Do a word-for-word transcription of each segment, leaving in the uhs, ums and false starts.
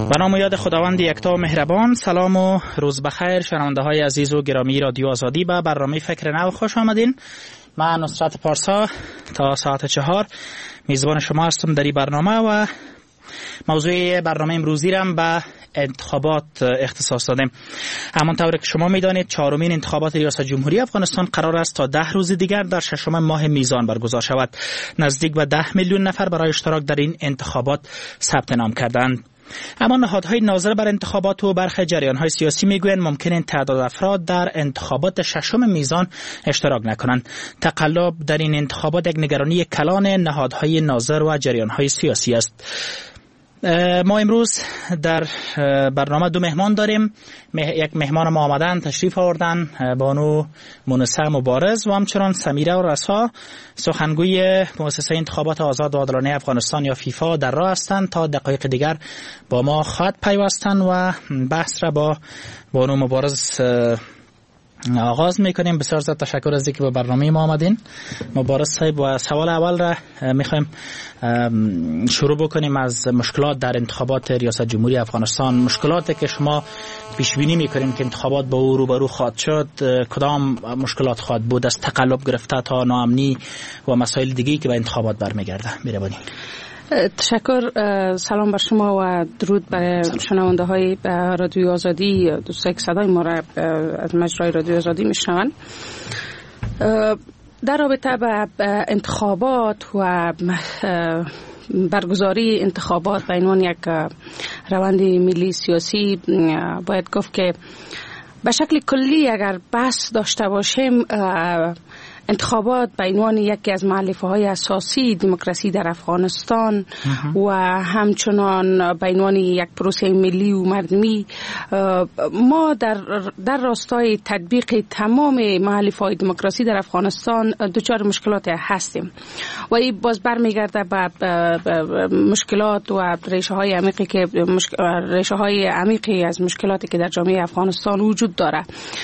به نام و یاد خداوند یکتا و مهربان. سلام و روز بخیر شنونده های عزیز و گرامی رادیو آزادی. به برنامه فکر نو خوش آمدین. من نصرت پارسا تا ساعت چهار میزبان شما هستم در این برنامه و موضوع برنامه امروزی را به انتخابات اختصاص دادیم. همانطور که شما میدانید چهارمین انتخابات ریاست جمهوری افغانستان قرار است تا ده روز دیگر در ششم ماه میزان برگزار شود. نزدیک به ده میلیون نفر برای اشتراک در این انتخابات ثبت نام کردند. اما نهادهای ناظر بر انتخابات و برخی جریان‌های سیاسی میگویند ممکن است تعداد افراد در انتخابات ششم میزان اشتراک نکنند. تقلب در این انتخابات یک نگرانی کلان نهادهای ناظر و جریان‌های سیاسی است. ما امروز در برنامه دو مهمان داریم. یک مهمان ما آمدن تشریف آوردن، بانو مونسه مبارز و همچنان سمیره و رسا، سخنگوی مؤسسه انتخابات آزاد و عادلانه افغانستان یا فیفا در راه هستند. تا دقایق دیگر با ما خواهد پیوستن و بحث را با بانو مبارز آغاز میکنیم. بسیار زیاد تشکر از اینکه به برنامه ما آمدین مبارز صاحب. و سوال اول را میخوایم شروع بکنیم از مشکلات در انتخابات ریاست جمهوری افغانستان. مشکلاتی که شما پیش بینی میکنین که انتخابات با او روبرو خواهد شد کدام مشکلات خواهد بود، از تقلب گرفته تا ناامنی و مسائل دیگه‌ای که به انتخابات برمیگرده؟ مهربانی. تشکر. سلام بر شما و درود برای شنونده های رادیو آزادی، دوستایی که صدای ما را از مجرای رادیو آزادی میشنوند. در رابطه با انتخابات و برگزاری انتخابات به عنوان یک روند ملی سیاسی باید گفت که به شکل کلی اگر بحث داشته باشیم، انتخابات به عنوان یکی از مؤلفه های اساسی دموکراسی در افغانستان و همچنان به عنوان یک پروسه ملی و مردمی ما در در راستای تطبیق تمام مؤلفه های دموکراسی در افغانستان دچار مشکلات هستیم و این باز برمیگرده به مشکلات و ریشه های عمیقی که ریشه های عمیقی از مشکلاتی که در جامعه افغانستان وجود داره.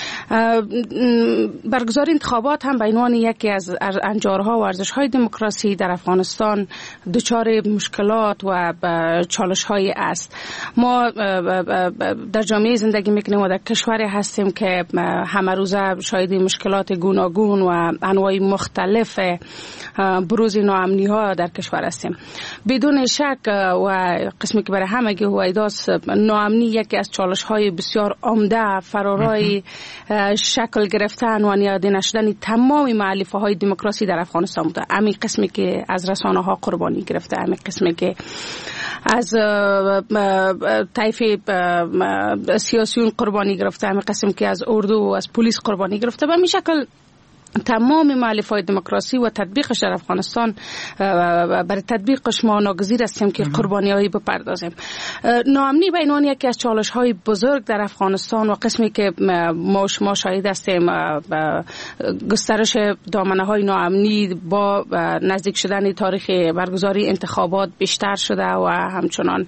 برگزاری انتخابات هم به عنوان یکی از انجارها و ارزش‌های دموکراسی در افغانستان دچار مشکلات و چالش‌های است. ما در جامعه زندگی می‌کنیم و در کشوری هستیم که همه روزه شاهد مشکلات گوناگون و انواع مختلف بروز ناامنی‌ها در کشور هستیم. بدون شک و قسمی که برای همگی هویداست، ناامنی یکی از چالش‌های بسیار عمده فرارای شکل گرفتن و نیاده نشدن تمام مؤلفه های دموکراسی در افغانستان بوده. همین قسمی که از رسانه ها قربانی گرفته، همین قسمی که از طیف سیاسیون قربانی گرفته، همین قسمی که از اردو و از پلیس قربانی گرفته. به همین شکل تمام مؤلفه‌های دموکراسی و تطبیقش در افغانستان برای تطبیقش ما ناگزیر هستیم که قربانی‌هایی بپردازیم. ناامنی به عنوان یکی از چالش‌های بزرگ در افغانستان و قسمی که ما شما شاهد هستیم گسترش دامنه‌های ناامنی با نزدیک شدن تاریخ برگزاری انتخابات بیشتر شده و همچنان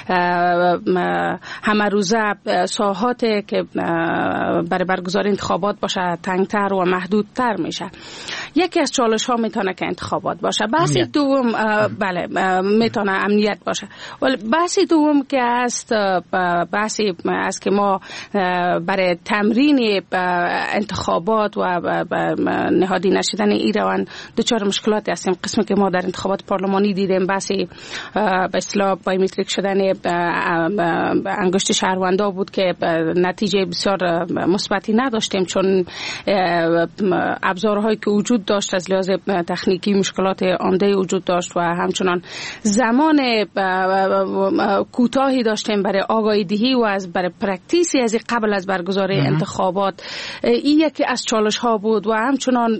همه روزه ساحاتی که برای برگزاری انتخابات باشه تنگتر و محدودتر میشه. یکی از چالش ها میتونه که انتخابات باشه. بحث دوم بله میتونه امنیت باشه. ولی بحث دوم که است بحثی است که ما برای تمرین انتخابات و نهادی نشدن این روند دچار مشکلات هستیم. قسمی که ما در انتخابات پارلمانی دیدیم بحثی به اصطلاح بایومتریک شدن انگشت شهروندا بود که نتیجه بسیار مثبتی نداشتیم، چون ابزارهایی که وجود داشت از لحاظ تکنیکی مشکلات عمده وجود داشت و همچنان زمان کوتاهی داشتیم برای آگاهی دهی و از برای پرکتیسی از قبل از برگزاری انتخابات. این یکی از چالش ها بود و همچنان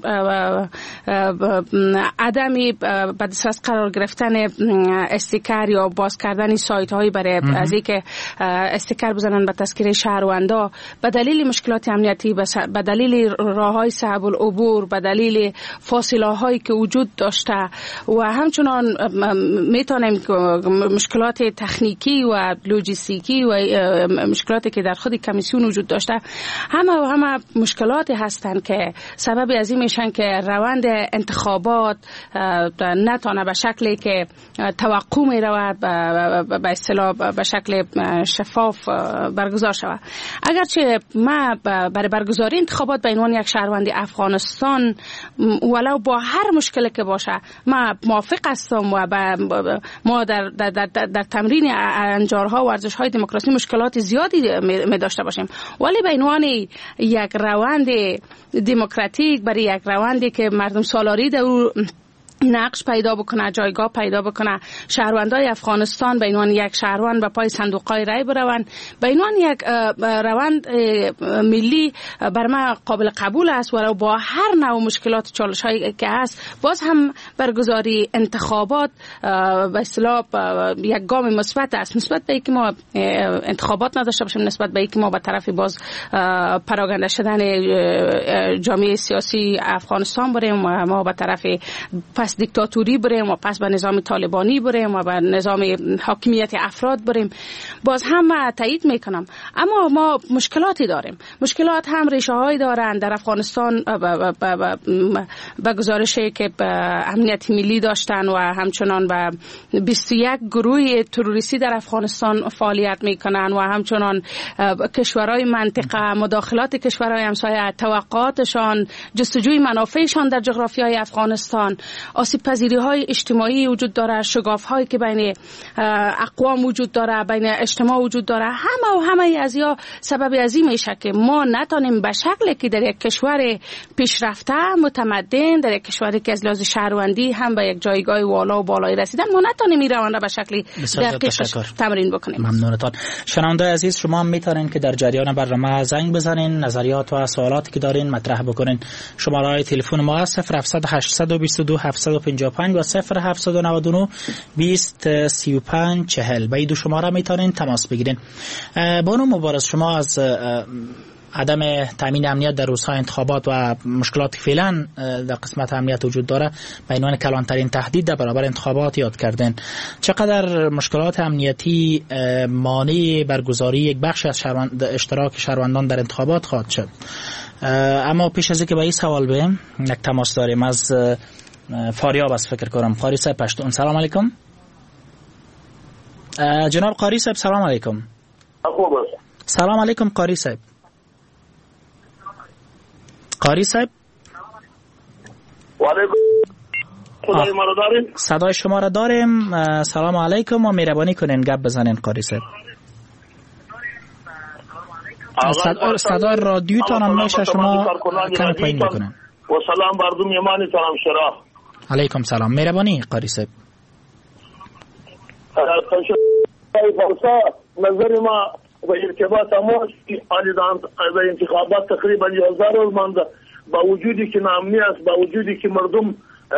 عدمی به دسترس قرار گرفتن استیکر یا باز کردن سایت هایی برای از اینکه استیکر بزنن به تذکره شهروندا به دلیل مشکلات امنیتی، به دلیل راههای صعب العبور، به دلیل فاصله هایی که وجود داشته و همچنان میتونیم مشکلات تکنیکی و لوجستیکی و مشکلاتی که در خود کمیسیون وجود داشته همه و همه مشکلاتی هستند که سبب از این میشن که روند انتخابات نتونه به شکلی که توقع می رود به اصطلاح به شکل شفاف برگزار شود. اگرچه ما برای برگزاری انتخابات به عنوان یک شهروند افغانستان ولو با هر مشکلی که باشه ما موافق هستم و ما در, در, در, در تمرین انجارها و ورزش‌های دموکراسی مشکلات زیادی می داشته باشیم، ولی به عنوان یک روند دموکراتیک برای یک روندی که مردم سالاری در نقش پیدا بکنه، جایگاه پیدا بکنه، شهروندای افغانستان به عنوان یک شهروند به پای صندوق‌های رای بروند، به عنوان یک روند ملی بر ما قابل قبول است ولو با هر نوع مشکلات چالش‌هایی که هست باز هم برگزاری انتخابات به اصطلاح یک گام مثبت است، نسبت به اینکه ما انتخابات نداشته باشیم، نسبت به اینکه ما به طرف باز پراگنده شدن جامعه سیاسی افغانستان بریم و ما به طرف پس دیکتاتوری بریم و پس به نظام طالبانی بریم و به نظام حاکمیت افراد بریم، باز هم تایید میکنم. اما ما مشکلاتی داریم، مشکلات هم ریشه هایی دارند. در افغانستان به گزارشی که امنیت ملی داشتن و همچنان به بیست و یک گروه تروریستی در افغانستان فعالیت میکنن و همچنان کشورهای منطقه، مداخلات کشورهای همسایه، توقعاتشان، جستجوی منافعشان در جغرافیای افغانستان، آسیب پذیری های اجتماعی وجود داره، شگاف هایی که بین اقوام وجود داره، بین اجتماع وجود داره، همه و همه از یا سبب از این میشه که ما نتونیم به شکلی که در یک کشور پیشرفته متمدن، در یک کشوری که از لحاظ شهروندی هم به یک جایگاه والا و بالایی رسیدن، ما نتونیم این روند به شکلی دقیق تمرین بکنیم. ممنونتان. شنونده عزیز، شما هم میتونین که در جریان برنامه زنگ بزنین، نظریات و سوالاتی که دارین مطرح بکنین. شماره تلفن ما صفر هفت هشت دو دو هفت پنج پنج و صفر هفت نه نه بیست سی و پنج چهل. به این دو شماره میتونین تماس بگیرین. بانو مبارز، شما از عدم تامین امنیت در روزهای انتخابات و مشکلاتی فعلا در قسمت امنیت وجود داره به عنوان کلانترین تهدید در برابر انتخابات یاد کردن. چقدر مشکلات امنیتی مانع برگزاری یک بخش از شهروند اشتراک شهروندان در انتخابات خواهد شد؟ اما پیش از اینکه به این سوال بریم، یک تماس داریم از فاریاب است فکر کنم. قاری صاحب پشتون. سلام علیکم. جناب قاری صاحب سلام علیکم. سلام علیکم قاری صاحب. قاری صاحب و علیکم صدای ما را داریم؟ صدای شما را داریم. سلام علیکم و مهربانی کنین گپ بزنین قاری صاحب. صدا صدا رادیوتان هم میشه شما کم پایین بکنین. و سلام بردم یمانی تانم شرا. علیکم سلام. مهربانی قاری صاحب. نظر ما و ارتباط ما آلیدان از انتخابات تقریبا یازده روز مانده، با وجودی که نامنی است، با وجودی که مردم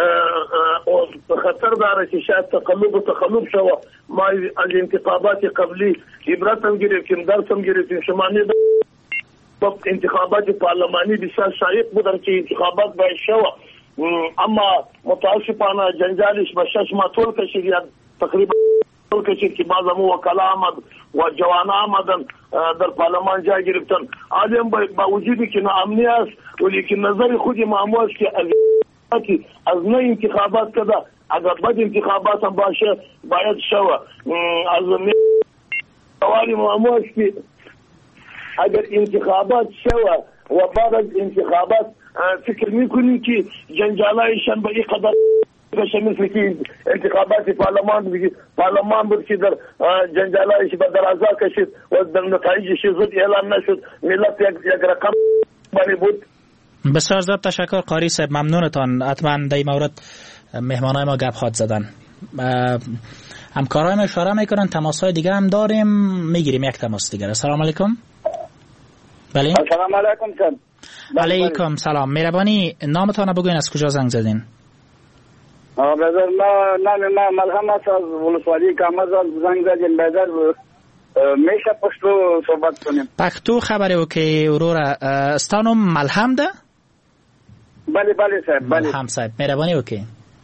خطر داره که شاید تقلب و تخلب شوه، ما از انتخابات قبلی عبرت هم گرفتیم، درس هم گرفتیم. شما انتخابات پارلمانی بسیار شایق بودن که انتخابات باید شوه، اما متاسفانه جنجالش به شش ماه طول کشید، یا تقریبا طول کشید که بعض امو وکلا آمد و جوان آمدن در پارلمان جای گرفتن. آدم با وجودی که ناامنی است، ولیکن نظر خود ما است که از نه انتخابات کده اگر بد انتخابات هم باشه باید شوه. از سوالی ما است که اگر انتخابات شوه و بعد از انتخابات فکر میکنیم که جنجالایشان به این قدر بشه مثل که انتخابات پارلمان بگید پارلمان بود که در جنجالایش به درازا کشید و در نتایجش زود اعلام نشد، ملت یک رقم بانی بود. بسیار زیاد تشکر قاری صاحب، ممنونتان. حتما در این مورد مهمانای ما گپ خواهد زدن. همکارای ما اشاره میکنن تماسهای دیگه هم داریم، میگیریم یک تماس دیگه. السلام علیکم. بله السلام علیکم سلام. علیکم سلام. مهربانی نامتان بگوین، از کجا زنگ زدین؟ برادر ما نام ما ملهم است از ولسوالی کامز زنگ زدین. برادر میشه پشتو صحبت کنیم؟ پښتو خبره وکي ورور. ستانو ملهم ده؟ بله بله صاحب بله هم صاحب مهرباني وکړئ.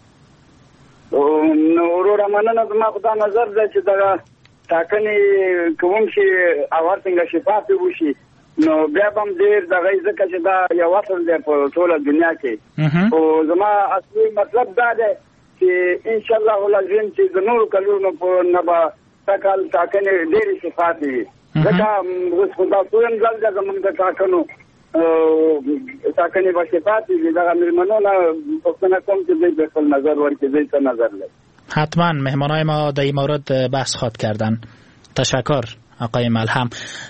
نو وروره مننه زما خدا نظر دی چې دغه ټاکنې کوم شي او څنګه شفافې وشي نو بیا به هم ډېر دغه ځکه چې دا یو اصل دی په ټوله دنیا کې. او زما اصلي مطلب دا دی چې انشاءالله العظیم چې د نورو کلونو په نه به دا کال ټاکنې ډېرې شفافې وي ځکه اوس خو دا دویم ځل دی زموږ د ټاکنو ټاکنې به شفافې وي. دغه مېلمنو نه پوښتنه کوم چې دوی به خپل نظر ورکړي دوی څه نظر لري. حتما مهمانای ما در این مورد بحث خواهد کردن. تشکر آقای ملهم.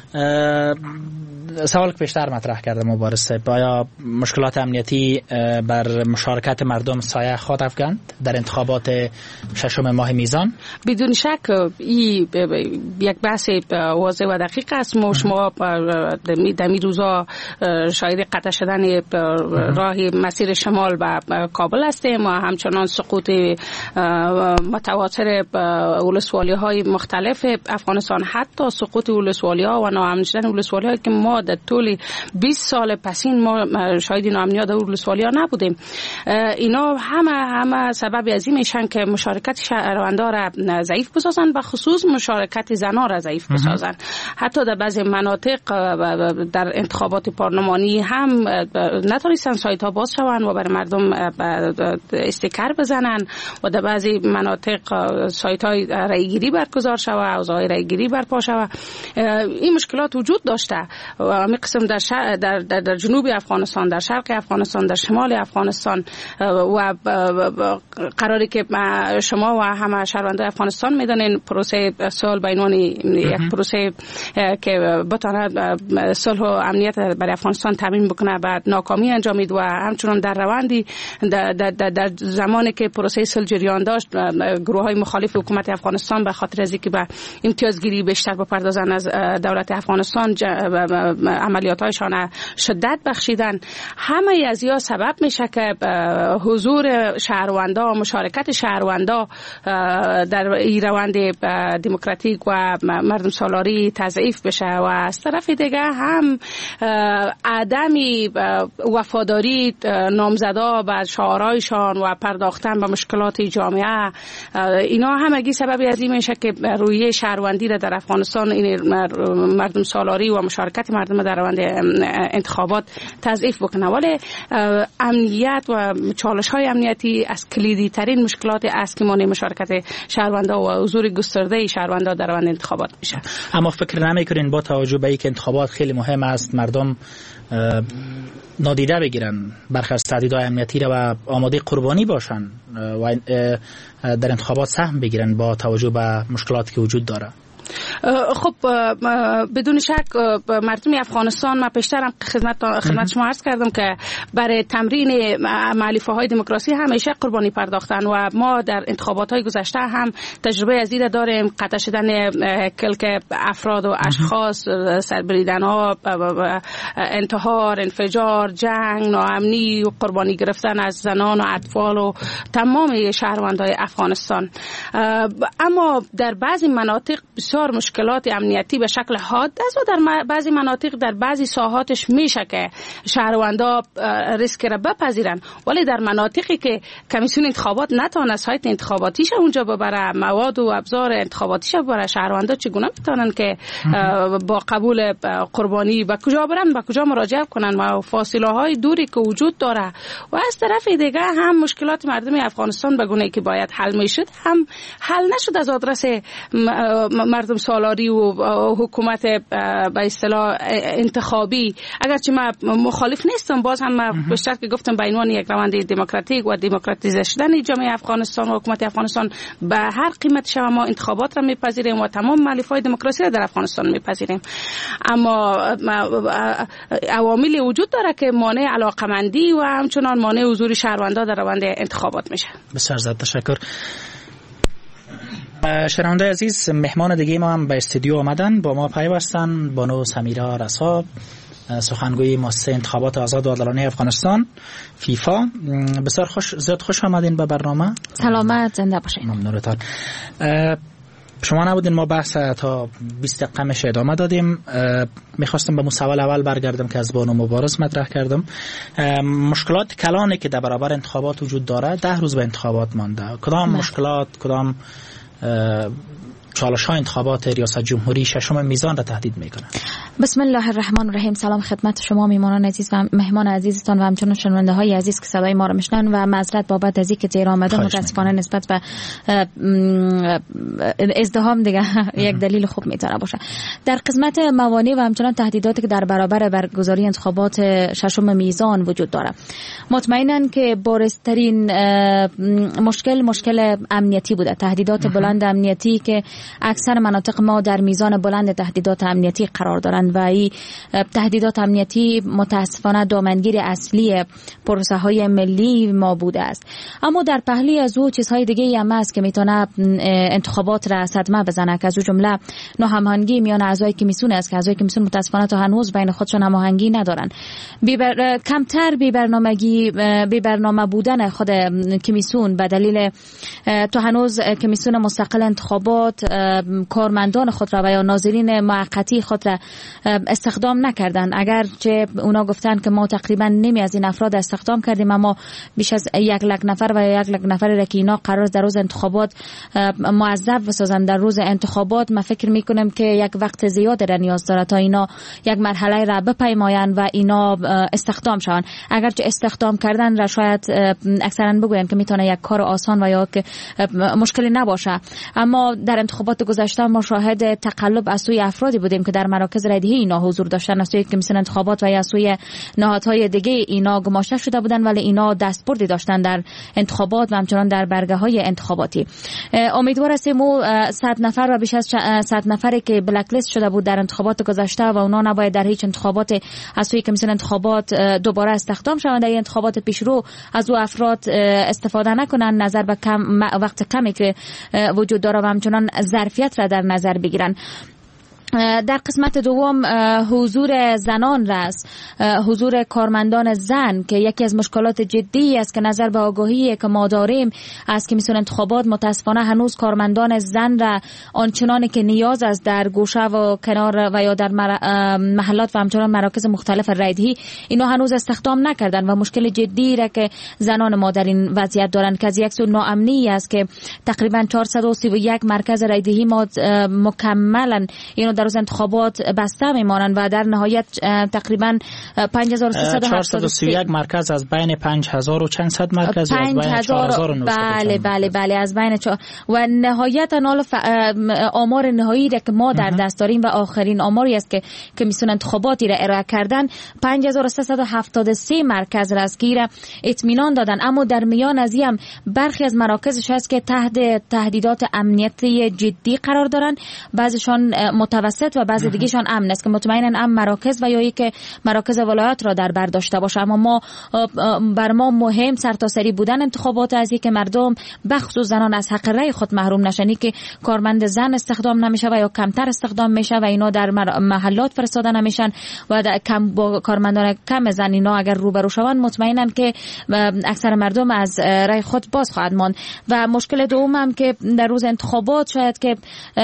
سوال که بیشتر مطرح کرده مبارز صاحب، آیا مشکلات امنیتی بر مشارکت مردم سایه خواهد افکند در انتخابات ششم ماه میزان؟ بدون شک این یک بحث واضح و دقیق است. ما شما در می روزا شاید قطع شدن راه مسیر شمال و کابل هستیم و همچنان سقوط متواتر ولسوالی های مختلف افغانستان، حتی سقوط ولسوالی ها و ناامن شدن ولسوالی ها که ما در طول بیست سال پسین ما شاید ناامنیت در ولسوالی ها نبودیم. اینا همه همه سبب از این میشن که مشارکت شهروندان را ضعیف بسازن و خصوص مشارکت زنان را ضعیف بسازن. حتی در بعضی مناطق در انتخابات پارلمانی هم نتونستن سایت ها باز شوند و برای مردم استیکر بزنن و در بعضی مناطق سایت های رای گیری برگزار شود، اوضاع رای گیری برپا شود. این مشکلات وجود داشته و می قسم در, شر... در, در, در جنوب افغانستان، در شرق افغانستان، در شمال افغانستان و قراری که شما و همه شهروندان افغانستان میدونین پروسه صلح به عنوان یک پروسه که بتونه صلح و امنیت برای افغانستان تامین بکنه بعد ناکامی انجامید و همچنان در روندی در, در, در, در زمانی که پروسه صلح جریان داشت گروه های مخالف حکومت افغانستان به خاطر از اینکه به امتیازگیری بیشتر بپردازن از دولت افغانستان عملیاتایشان شدت بخشیدن. همه از یا سبب میشه که حضور شهروندا، مشارکت شهروندا در این روند دموکراتیک و مردم سالاری تضعیف بشه و از طرف دیگه هم عدم وفاداری نامزدا به شعارهایشان و پرداختن به مشکلات جامعه، اینا همگی سبب از این میشه که رویه شهروندی را در افغانستان این مردم سالاری و مشارکت مردم در روند انتخابات تضعیف بکنه. ولی امنیت و چالش های امنیتی از کلیدی ترین مشکلات است که مانع مشارکت شهروندا و حضور گسترده شهروندا در روند انتخابات میشه. اما فکر نمیکنین با توجه به اینکه انتخابات خیلی مهم است مردم نادیده بگیرن برخی از تهدیدهای امنیتی را و آماده قربانی باشن و در انتخابات سهم بگیرن با توجه به مشکلاتی که وجود داره؟ خب بدون شک مردم افغانستان، ما پیشترم خدمت خدمت شما عرض کردم که برای تمرین مؤلفه های دموکراسی همیشه قربانی پرداختن و ما در انتخابات های گذشته هم تجربه از این داریم. قطع شدن کلک افراد و اشخاص، سربریدن ها، انتحار، انفجار، جنگ، ناامنی و قربانی گرفتن از زنان و اطفال و تمام شهروندان افغانستان. اما در بعضی مناطق بسیار مشکلات امنیتی به شکل حاد است و در بعضی مناطق در بعضی ساحاتش میشه که شهروندا ریسک را بپذیرن، ولی در مناطقی که کمیسیون انتخابات نتونه سایت انتخاباتیش اونجا ببره، مواد و ابزار انتخاباتیش ببره، شهروندا چگونه میتونن که با قبول قربانی به کجا برن، به کجا مراجعه کنن و فاصله های دوری که وجود داره. و از طرف دیگه هم مشکلات مردم افغانستان به گونه‌ای که باید حل میشد هم حل نشد از آدرس مردم سالاری و حکومت به اصطلاح انتخابی. اگرچه من مخالف نیستم، باز هم بیشتر که گفتم به عنوان یک روند دموکراتیک و دموکراتیزه شدن جامعه افغانستان و حکومت افغانستان به هر قیمت شما ما انتخابات را میپذیریم و تمام مؤلفه‌های دموکراسی را در افغانستان میپذیریم. اما عواملی وجود داره که مانع علاقمندی و همچنان مانع حضور شهروندان در روند انتخابات میشه. بسیار زیاد تشکر. شنونده عزیز، مهمان دیگه ما هم به استودیو آمدن، با ما پیوستن. بانو سمیرا رسا، سخنگوی مؤسسه انتخابات آزاد و عادلانه افغانستان فیفا. بسیار خوش زیاد خوش آمدین به برنامه. سلامت، زنده باشین. ممنونتان. شما نبودین، ما بحث تا بیست دقیقه ادامه دادیم. میخواستم به سوال اول برگردم که از بانو مبارز مطرح کردم. مشکلات کلانی که در برابر انتخابات وجود داره، ده روز به انتخابات مانده، کدام نه. مشکلات، کدام چالش های انتخابات ریاست جمهوری ششم میزان را تهدید میکنه؟ بسم الله الرحمن الرحیم. سلام خدمت شما میهمانان عزیز و مهمان عزیزتان و همچنین شنونده های عزیز که صدای ما را میشنن و معذرت بابت از اینکه دیر آمده، متاسفانه نسبت به ازدحام دیگه یک دلیل خوب میتونه باشه. در قسمت موانع و همچنین تهدیداتی که در برابر برگزاری انتخابات ششم میزان وجود داره، مطمئناً که بارزترین مشکل مشکل امنیتی بوده. تهدیدات بلند امنیتی که اکثر مناطق ما در میزان بلند تهدیدات امنیتی قرار دارند و این تهدیدات امنیتی متاسفانه دامنگیر اصلی پروسه های ملی ما بوده است. اما در پهلوی از او چیزهای دیگه هم هست که میتونه انتخابات را صدمه بزنه، که از او جمله ناهماهنگی میان اعضای کمیسیون است که اعضای کمیسیون متاسفانه تا هنوز بین خودشون هماهنگی ندارن. بیبر... کمتر بی برنامگی بی برنامه بودن خود کمیسیون به دلیل تا هنوز کمیسیون مستقل انتخابات کارمندان خود را و یا ناظرین موقتی خود را استخدام نکردن. اگر چه اونا گفتن که ما تقریبا نمی از این افراد استخدام کردیم، اما بیش از یک لک نفر و یک لک نفر را که اینا قرار در روز انتخابات موظف بسازن در روز انتخابات، ما فکر میکنم که یک وقت زیاد را نیاز داره تا اینا یک مرحله را بپیماین و اینا استخدام شون. اگر چه استخدام کردن را شاید اکثرا بگوین که میتونه یک کار آسان و یا که مشکلی نباشه، اما در انتخابات گذشته ما شاهد تقلب از سوی افرادی بودیم که در مراکز رایدهی اینا حضور داشتن، از سوی کمیسیون انتخابات و یا سوی نهادهای دیگه اینا گماشته شده بودن، ولی اینا دستبردی داشتن در انتخابات و همچنان در برگه های انتخاباتی. امیدوار هستیم او صد نفر و بیش از صد نفری که بلک لیست شده بود در انتخابات گذشته و اونا نباید در هیچ انتخابات از سوی کمیسیون انتخابات دوباره استخدام شوند، در انتخابات پیشرو از او افراد استفاده نکنن، نظر به کم وقت کمی که وجود داره و همچنان ظرفیت را در نظر بگیرن. در قسمت دوم حضور زنان راست، حضور کارمندان زن که یکی از مشکلات جدی است که نظر به آگاهی که ما داریم از کمیسیون انتخابات متاسفانه هنوز کارمندان زن را آنچنانی که نیاز است در گوشه و کنار و یا در محلات و همچنان مراکز مختلف رایدهی اینا هنوز استخدام نکردن و مشکل جدی را که زنان ما در این وضعیت دارند که از یک سو ناامنی است که تقریبا چهارصد و سی و یک مرکز رایدهی ما مکملا اینو در روز انتخابات بسته میمانند و در نهایت تقریبا پنج هزار و سیصد و سی و یک مرکز از بین پنج هزار و چند صد مرکز از بین چهار هزار و نهصد. بله بله بله از بین چه... و نهایت نال ف... آمار نهایی را که ما در دست داریم و آخرین آماری است که کمیسیون انتخاباتی را ارائه کردن پنج هزار و سیصد و هفتاد و سه مرکز را است که را اطمینان دادن، اما در میان از این برخی از مراکزش هست که تحت تهدیدات امنیتی جدی قرار دارن، بعضیشان متوسط و بعضی دیگهشان امن است که مطمئنا امن مراکز و یا ای که مراکز ولایات را در بر داشته باشه. اما ما بر ما مهم سرتاسری بودن انتخابات از که مردم بخصوص زنان از حق رأی خود محروم نشن، که کارمند زن استخدام نمیشه و یا کمتر استخدام میشه و اینا در محلات فرستاده نمیشن و کم با کارمندان کم زن اینا اگر روبرو شوند مطمئنا که اکثر مردم از رأی خود باز خواهد ماند. و مشکل دوم هم که در روز انتخابات شاید که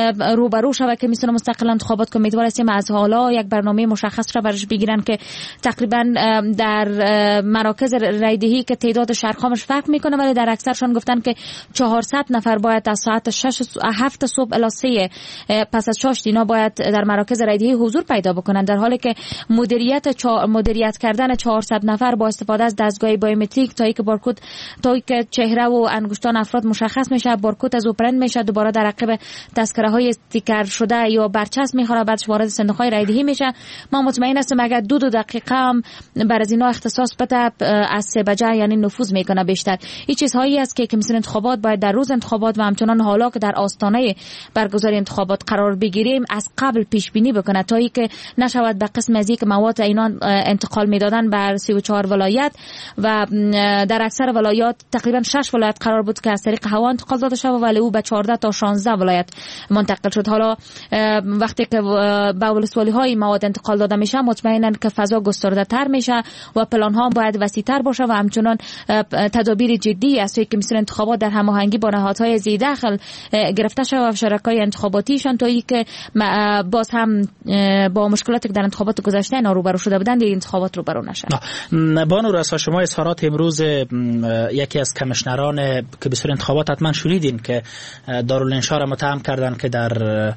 روبرو شود که کمیسیون مستقل انتخابات که امیدوار هستیم از حالا یک برنامه مشخص را برش بگیرن که تقریبا در مراکز رایدهی که تعداد شهرخوامش فرق میکنه ولی در اکثرشان گفتن که چهارصد نفر باید از ساعت شش هفت صبح الی سه پس از شش اینا باید در مراکز رایدهی حضور پیدا بکنن، در حالی که مدیریت چا... مدیریت کردن چهارصد نفر با استفاده از دستگاه بایومتریک تا اینکه بارکد تا اینکه چهره و انگشتان افراد مشخص میشه، بارکد از اوپرند میشه، دوباره در عقب تذکره های استیکر شده یا برچسب میخوره، بعدش وارد صندوق های رایدهی میشه. ما مطمئن هستم اگر دو دو دقیقه هم بر از اینا اختصاص بده از سه بجه یعنی نفوذ میکنه بیشتر. این چیزهایی است که کمیسیون انتخابات باید در روز انتخابات و همچنان حالا که در آستانه برگزاری انتخابات قرار بگیریم از قبل پیش بینی بکنه تا اینکه نشود به قسم از یک مواد اینا انتقال میدادن بر سی و چهار ولایت و در اکثر ولایات تقریبا شش ولایت قرار بود که از طریق هوا انتقال داده شود ولی او به چهارده تا شانزده ولایت منتقل شد. حالا وقتی وقتی که به ولسوالی های مواد انتقال داده میشه مطمئنا که فضا گسترده تر میشه و پلان ها باید وسیع تر باشه و همچنان تدابیر جدی از سوی کمیسیون انتخابات در هماهنگی با نهادهای ذی دخل گرفته شود و شرکای انتخاباتیشان تا اینکه باز هم با مشکلاتی که در انتخابات گذشته اینا روبرو شده بودند این انتخابات روبرو نشن. بانو رسا، شما اظهارات امروز یکی از کمیشنران کمیسیون انتخابات حتما شنیدین که دارالانشا را متهم کردن که در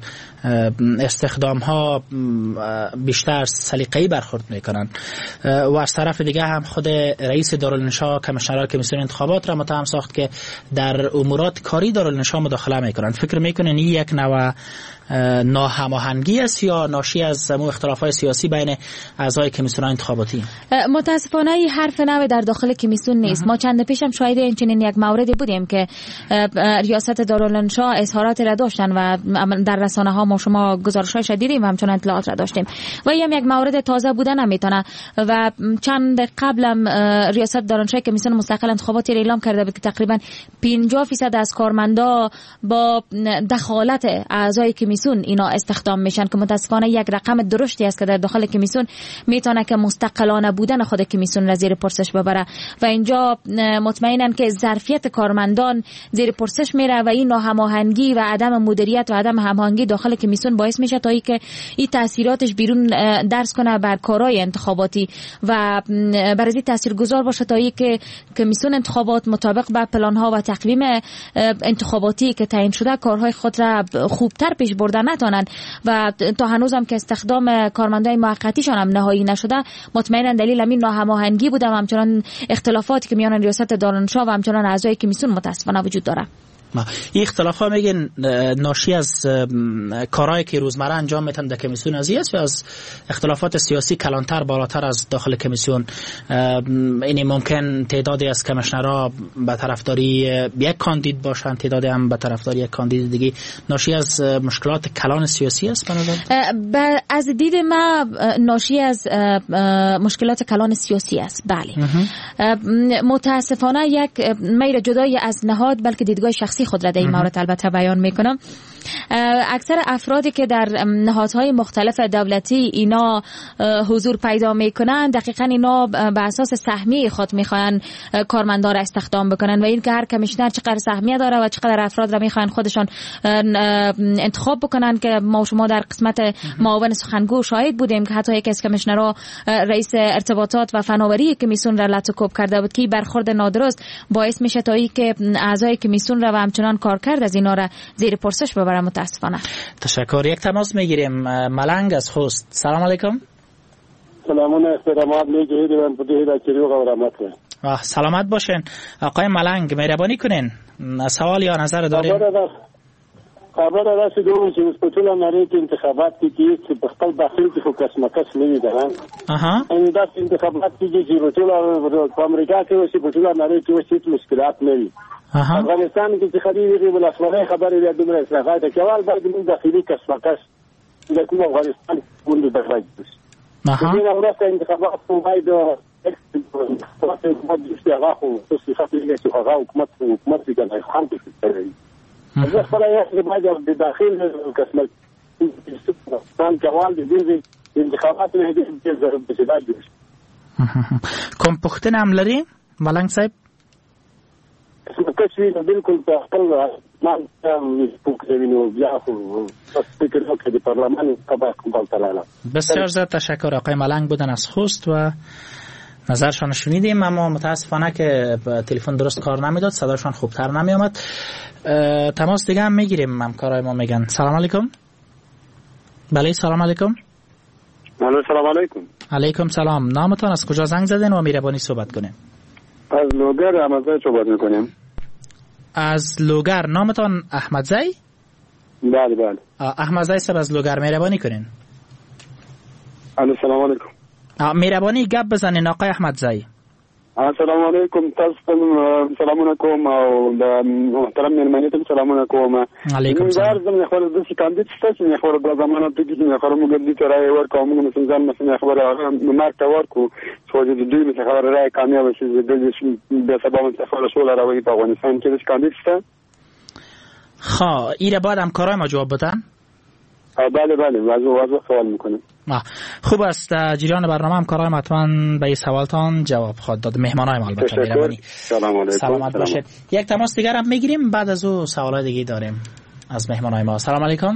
استخدام ها بیشتر سلیقه‌ای برخورد میکنن و از طرف دیگه هم خود رئیس دارالانشا کمیشنران کمیسیون انتخابات را متهم ساخت که در امورات کاری دارالانشا مداخله میکنن. فکر میکنین این یک نوع ناهماهنگی است یا ناشی از مو اختلافات سیاسی بین اعضای کمیسیون انتخاباتی؟ متاسفانه این حرف نو در داخل کمیسیون نیست. ما چند پیشم شاهد اینچنین یک موردی بودیم که ریاست دارالانشا اظهارات را داشتن و در رسانه ها ما شما گزارش‌هاش دیدیم و همچنان اطلاعات را داشتیم و این یک مورد تازه بودن نمیتونه. و چند قبلم ریاست دارالانشا کمیسیون مستقل انتخاباتی اعلام کرده بود که تقریبا پنجاه درصد از کارمندا با دخالت اعضای کمیسیون اینا استخدام میشن که متاسفانه یک رقم درشتی است که در داخل کمیسیون میتونه که مستقلانه بودن خود کمیسیون را زیر پرسش ببره و اینجا مطمئنن که ظرفیت کارمندان زیر پرسش میره و این ناهماهنگی و عدم مدیریت و عدم هماهنگی داخل کمیسیون باعث میشه تا اینکه این تاثیراتش بیرون درس کنه بر کارهای انتخاباتی و بر از این تاثیرگذار باشه تا اینکه کمیسیون انتخابات مطابق با پلان ها و تقویم انتخاباتی که تعیین شده کارهای خود را خوبتر پیش برده نتونن و تا هنوزم که استخدام کارمندای موقتیشان هم نهایی نشده مطمئنا دلیل همین ناهماهنگی بوده و همچنان اختلافاتی که میان ریاست دارالانشا و همچنان اعضای کمیسیون متاسفانه وجود داره. این اختلاف ها میگن ناشی از کارهایی که روزمره انجام میتن در کمیسیون ازی است یا از اختلافات سیاسی کلانتر بالاتر از داخل کمیسیون؟ این ممکن تعدادی از کمیشنرها به طرفداری یک کاندید باشن، تعدادی هم به طرفداری یک کاندید دیگه. ناشی از مشکلات کلان سیاسی است بنظر؟ از دید ما ناشی از مشکلات کلان سیاسی است. بله. متاسفانه یک میر جدای از نهاد بلکه دیدگاه شخصی خود را در این مورد البته بیان میکنم. اکثر افرادی که در نهادهای مختلف دولتی اینا حضور پیدا میکنن دقیقاً اینا به اساس سهمی خود میخوان کارمندان را استخدام بکنن و این که هر کمیشنر چقدر سهمیه داره و چقدر افراد را میخوان خودشان انتخاب بکنن که ما شما در قسمت معاون سخنگو شاهد بودیم که حتی یک از کمیشنرها رئیس ارتباطات و فناوری کمیسیون را لطوکوب کرده بود که برخورد نادرست باعث میشه تا اینکه اعضای کمیسیون را و همچنان کارکرد از اینا را زیر پرسش ببرن. متاسفانه. تشکر. یک تماس میگیریم. ملنگ از خوست. سلام علیکم. سلامونه احترامات میگیرید و بدهید اکریو و رحمت کنید. سلامت باشین. آقای ملنگ مهربانی کنین. سوال یا نظر دارین؟ خبر راست دوم چې مسپټول نړۍ کې انتخابات کې چې په خپل داخل کې خو کس مکس نه دي. اها. ان دا انتخابات کې چې ټول په امریکا کې وسی په ټول نړۍ کې وسی مشکلات نه دي. افغانستان کې چې خلیری ویل اصلي خبرې د دومره اصلاحات کول باید موږ داخلي کس مکس د کوم افغانستان کوم د بغاوت. اها. دا ورته انتخابات په باید حکومت د استعفا خو څه خاطر چې هغه حکومت حکومت کې هم کوي. زه خپل یې باید د داخل قسمت ستان کول د دې انتخابات نه دي چې ضرورت دي. کوم پښتنه هم لري ملنګ صاحب؟ کشوی بالکل په خپل ما پوکوینو بیا خو فکر وکړ د پارلمان کبا کوم تعالی. بسیار زیاد تشکر. آقای ملنگ بودن از خوست و نظرشان شنیدیم، اما متاسفانه که تلفن درست کار نمیداد، صداشان خوبتر نمی آمد. تماس دیگه هم میگیریم. همکارای ما میگن سلام علیکم. بله سلام علیکم. بله سلام علیکم. علیکم سلام. نامتان از کجا زنگ زدین و میربانی صحبت کنیم؟ از لوگر احمدزی صحبت میکنیم. از لوگر. نامتان احمدزی؟ بله بله. احمدزی صاحب از لوگر مهربانی کنین. السلام علیکم. مهربانی گپ بزنین آقای احمدزی. السلام علیکم. تاسو سلامونه کوم او د محترم مېرمنې ته سلامونه کوم. علیکم سلام. زه خبر د څه کاندید ستاسو نه خبر د زمانه ته کې نه خبر موږ د ترای ورکو موږ مثلا ځان مثلا خبر ما ته ورکو چې د دوی مثلا خبر راي کامیاب شي د سبا مثلا خبر شو راوي په افغانستان کې د کاندید ست. خا ایره بعد هم کارای ما جواب بدن. بله بله واضح واضح سوال میکنیم. خوب است. جریان برنامه هم کارهای حتما به این سوالتان جواب خواهد داد. مهمانای ما البته مهربانی. سلام علیکم. سلامت باشید. یک تماس دیگر هم میگیریم، بعد از او سوالای دیگه داریم از مهمانای ما. سلام علیکم.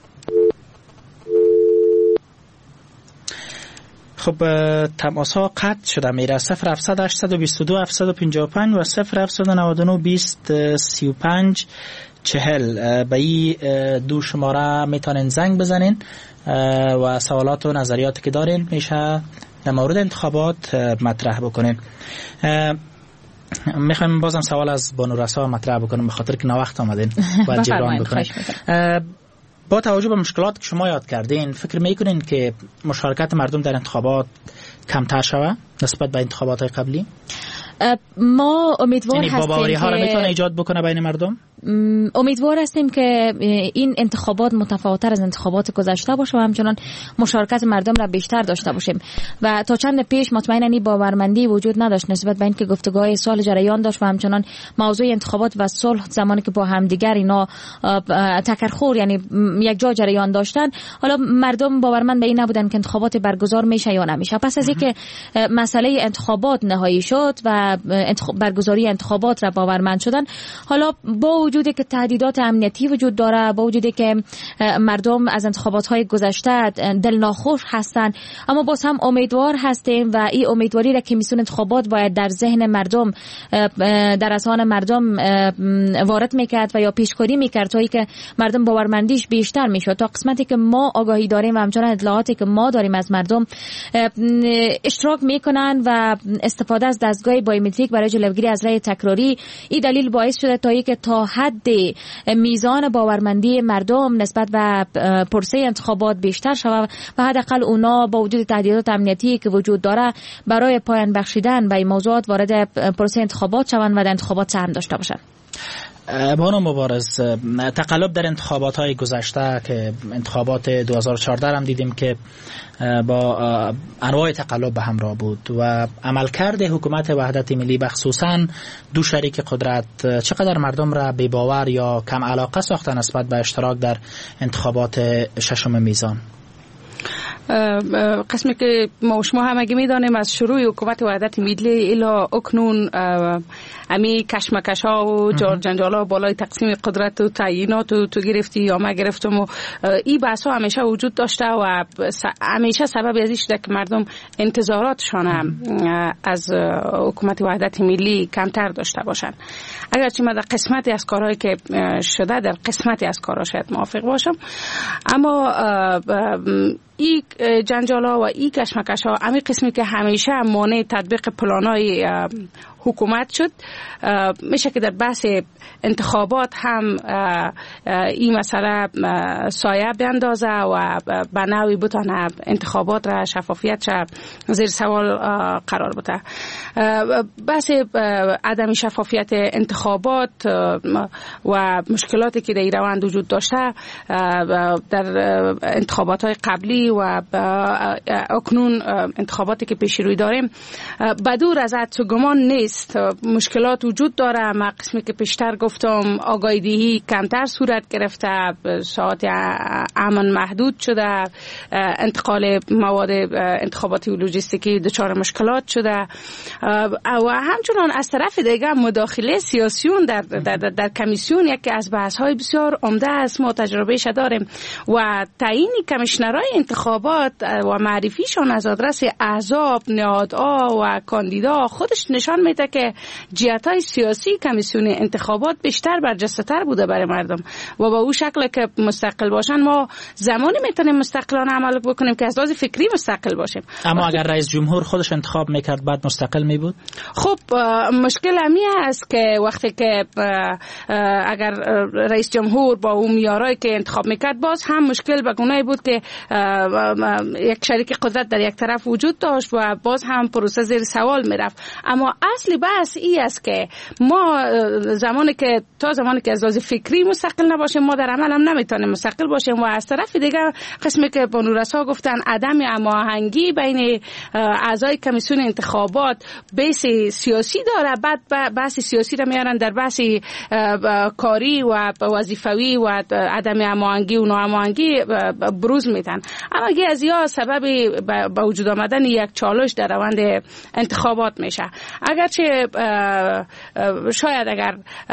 خب تماس ها قطع شده میره. صفر هفتصد هشتصد و بیست و دو هفتصد و پنجاه و پنج و صفر هفتصد و نود و نه بیست سی و پنج چهل به این دو شماره میتونین زنگ بزنین و سوالات و نظریاتی که دارین میشه در مورد انتخابات مطرح بکنین. میخوایم بازم سوال از بانو رسا مطرح بکنیم به خاطر که ناوقت آمدین و جبران بکنین. با توجه به مشکلات که شما یاد کردین، فکر میکنین که مشارکت مردم در انتخابات کمتر شوه نسبت به انتخابات قبلی؟ ما امیدوار یعنی هستیم باوری ها که را میتونه ایجاد بکنه بین مردم؟ امیدوار هستیم که این انتخابات متفاوت‌تر از انتخابات گذشته باشه و همچنان مشارکت مردم را بیشتر داشته باشیم. و تا چند پیش مطمئناً این باورمندی وجود نداشت نسبت به اینکه گفتگوهای سال جریان داشت و همچنان موضوع انتخابات و صلح زمانی که با همدیگر اینا تکرخور یعنی یک جا جریان داشتن، حالا مردم باورمند به این نبودن که انتخابات برگزار میشه یا نمیشه. پس از اینکه مسئله انتخابات نهایی شد و برگزاری انتخابات را باورمند شدن، حالا با وجودی که تهدیدات امنیتی وجود داره، با وجودی که مردم از انتخابات‌های گذشته دل ناخوش هستند، اما باز هم امیدوار هستیم و این امیدواری را که میسون انتخابات باید در ذهن مردم در اذهان مردم وارد میکرد و یا پیشکاری میکرد تا اینکه مردم باورمندیش بیشتر میشد. تا قسمتی که ما آگاهی داریم و همچنان اطلاعاتی که ما داریم از مردم اشتراک میکنن و استفاده از دستگاه بایومتریک برای جلوگیری از رأی تکراری، این دلیل باعث شده تا اینکه تا حد میزان باورمندی مردم نسبت به پروسه انتخابات بیشتر شود و حداقل اونا با وجود تهدیدات امنیتی که وجود داره برای پایان بخشیدن به این موضوعات وارد پروسه انتخابات شوند و در انتخابات سهم داشته باشند. بانو مبارز، تقلب در انتخابات های گذشته که انتخابات دو هزار و چهارده هم دیدیم که با انواع تقلب به همراه بود و عملکرد حکومت وحدت ملی بخصوصا دو شریک قدرت چقدر مردم را بی باور یا کم علاقه ساخته نسبت به اشتراک در انتخابات ششم میزان؟ قسمی که ما و شما همگی میدانیم از شروع حکومت وحدت ملی الی اکنون امی کشمکش ها و جار جنجال ها بالای تقسیم قدرت و تعیینات و تو گرفتی یا ما گرفتم و این بحث ها همیشه وجود داشته و همیشه سبب ازی شده که مردم انتظاراتشان از حکومت وحدت ملی کمتر داشته باشند. اگرچه من در قسمتی از کارهایی که شده در قسمتی از کارها شاید موافق باشم، اما این جنجال ها و این کشمکش ها امی قسمی که همیشه مانع تطبیق پلانای حکومت شد، میشه که در بحث انتخابات هم این مسئله سایه بیندازه و به نوعی بتانه انتخابات را شفافیت را زیر سوال قرار بده. بحث عدم شفافیت انتخابات و مشکلاتی که در روند وجود داشته در انتخابات های قبلی و اکنون انتخاباتی که پیش روی داریم بدور از حد گمان نیست. مشکلات وجود داره. ما قسمی که پیشتر گفتم آگاهی دهی کمتر صورت گرفته، ساعت امن محدود شده، انتقال مواد انتخاباتی و لوجستیکی دچار مشکلات شده و همچنان از طرف دیگه مداخله سیاسیون در, در, در, در کمیسیون یکی از بحث های بسیار عمده است. ما تجربهش داریم و تعیین کمیشنرهای انتخابات و معرفیشان از آدرس احزاب، نهادها و کاندیدا خودش نشان میده که جهت‌های سیاسی کمیسیون انتخابات بیشتر برجسته‌تر بوده برای مردم و با اون شکل که مستقل باشن ما زمانی میتونیم مستقلانه عمل بکنیم که از لحاظ فکری مستقل باشیم. اما اگر رئیس جمهور خودش انتخاب میکرد بعد مستقل میبود؟ خب مشکل همی است که وقتی که اگر رئیس جمهور با اون میارایی که انتخاب میکرد باز هم مشکل به گونه‌ای بود که یک شریک قدرت در یک طرف وجود داشت و باز هم پروسه زیر سوال میرفت. اما اصل اصل بحث ای است که ما زمانی که تا زمانی که از لحاظ فکری مستقل نباشیم ما در عمل هم نمیتونیم مستقل باشیم و از طرف دیگر قسمی که بانورسا گفتن عدم هماهنگی بین اعضای کمیسیون انتخابات بحث سیاسی داره، بعد بحث سیاسی را میارن در بحث کاری و وظیفوی و عدم هماهنگی و ناهماهنگی بروز میدن. اما اگه از یا سبب به وجود آمدن یک چالش در روند انتخابات میشه. اگرچه شاید اگر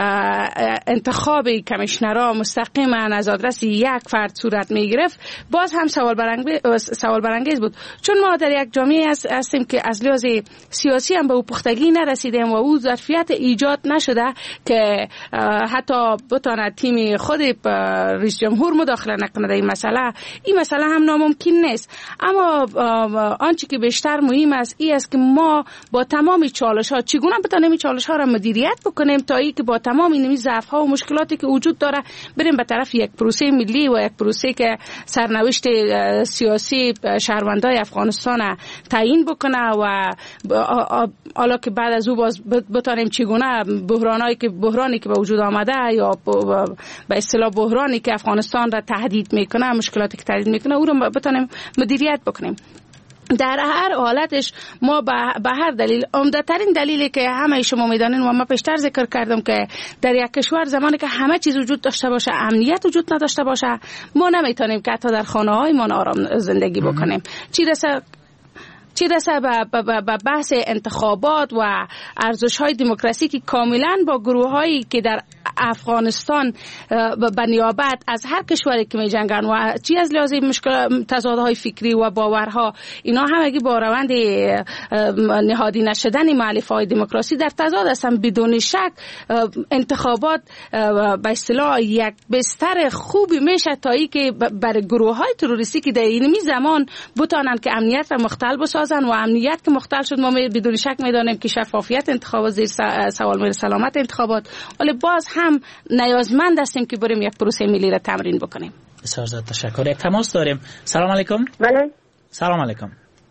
انتخاب کمیشنرها مستقیما از آدرس یک فرد صورت میگرفت باز هم سوال برانگیز سوال برانگیز بود، چون ما در یک جامعه هستیم که از لحاظ سیاسی هم به او پختگی نرسیدیم و او ظرفیت ایجاد نشده که حتی بتونه تیم خود رئیس جمهور مداخله نکنه در این مسئله. این مسئله هم ناممکن نیست. اما آنچه که بیشتر مهم است این است که ما با تمام چالش ها چگونه بتونیم این چالش ها را مدیریت بکنیم تا اینکه با تمام این ضعف ها و مشکلاتی که وجود داره بریم به طرف یک پروسه ملی و یک پروسه که سرنوشت سیاسی شهروندای افغانستان تعیین بکنه و حالا که بعد از او باز بتونیم چگونه بحرانایی که بحرانی که به وجود آمده یا به اصطلاح بحرانی که افغانستان را تهدید میکنه، مشکلاتی که تهدید میکنه او رو بتونیم مدیریت بکنیم. در هر حالتش ما به هر دلیل، عمده‌ترین دلیلی که همه شما میدانین و ما پیشتر ذکر کردم که در یک کشور زمانی که همه چیز وجود داشته باشه امنیت وجود نداشته باشه ما نمیتونیم که حتی در خانه‌های ما آرام زندگی بکنیم. چی رسه چی رسه به بحث انتخابات و ارزش‌های دموکراسی که کاملا با گروه‌هایی که در افغانستان به نیابت از هر کشوری که می جنگن و چی از لحاظ مشکل تضادهای فکری و باورها اینا همگی با روند نهادی نشدن مؤلفه‌های دموکراسی در تضاد هستن. بدون شک انتخابات به اصطلاح یک بستر خوبی میشه تا ای که برای گروه‌های تروریستی که در این زمان بتونن که امنیت را مختل بسازن و امنیت که مختل شد ما بدون شک میدانیم که شفافیت انتخابات زیر سوال میره، سلامت انتخابات، ولی باز هم نیازمند هستیم که بریم یک پروسه ملی را تمرین بکنیم. بسیار زیاد تشکر. یک تماس داریم. سلام علیکم. بله. سلام علیکم.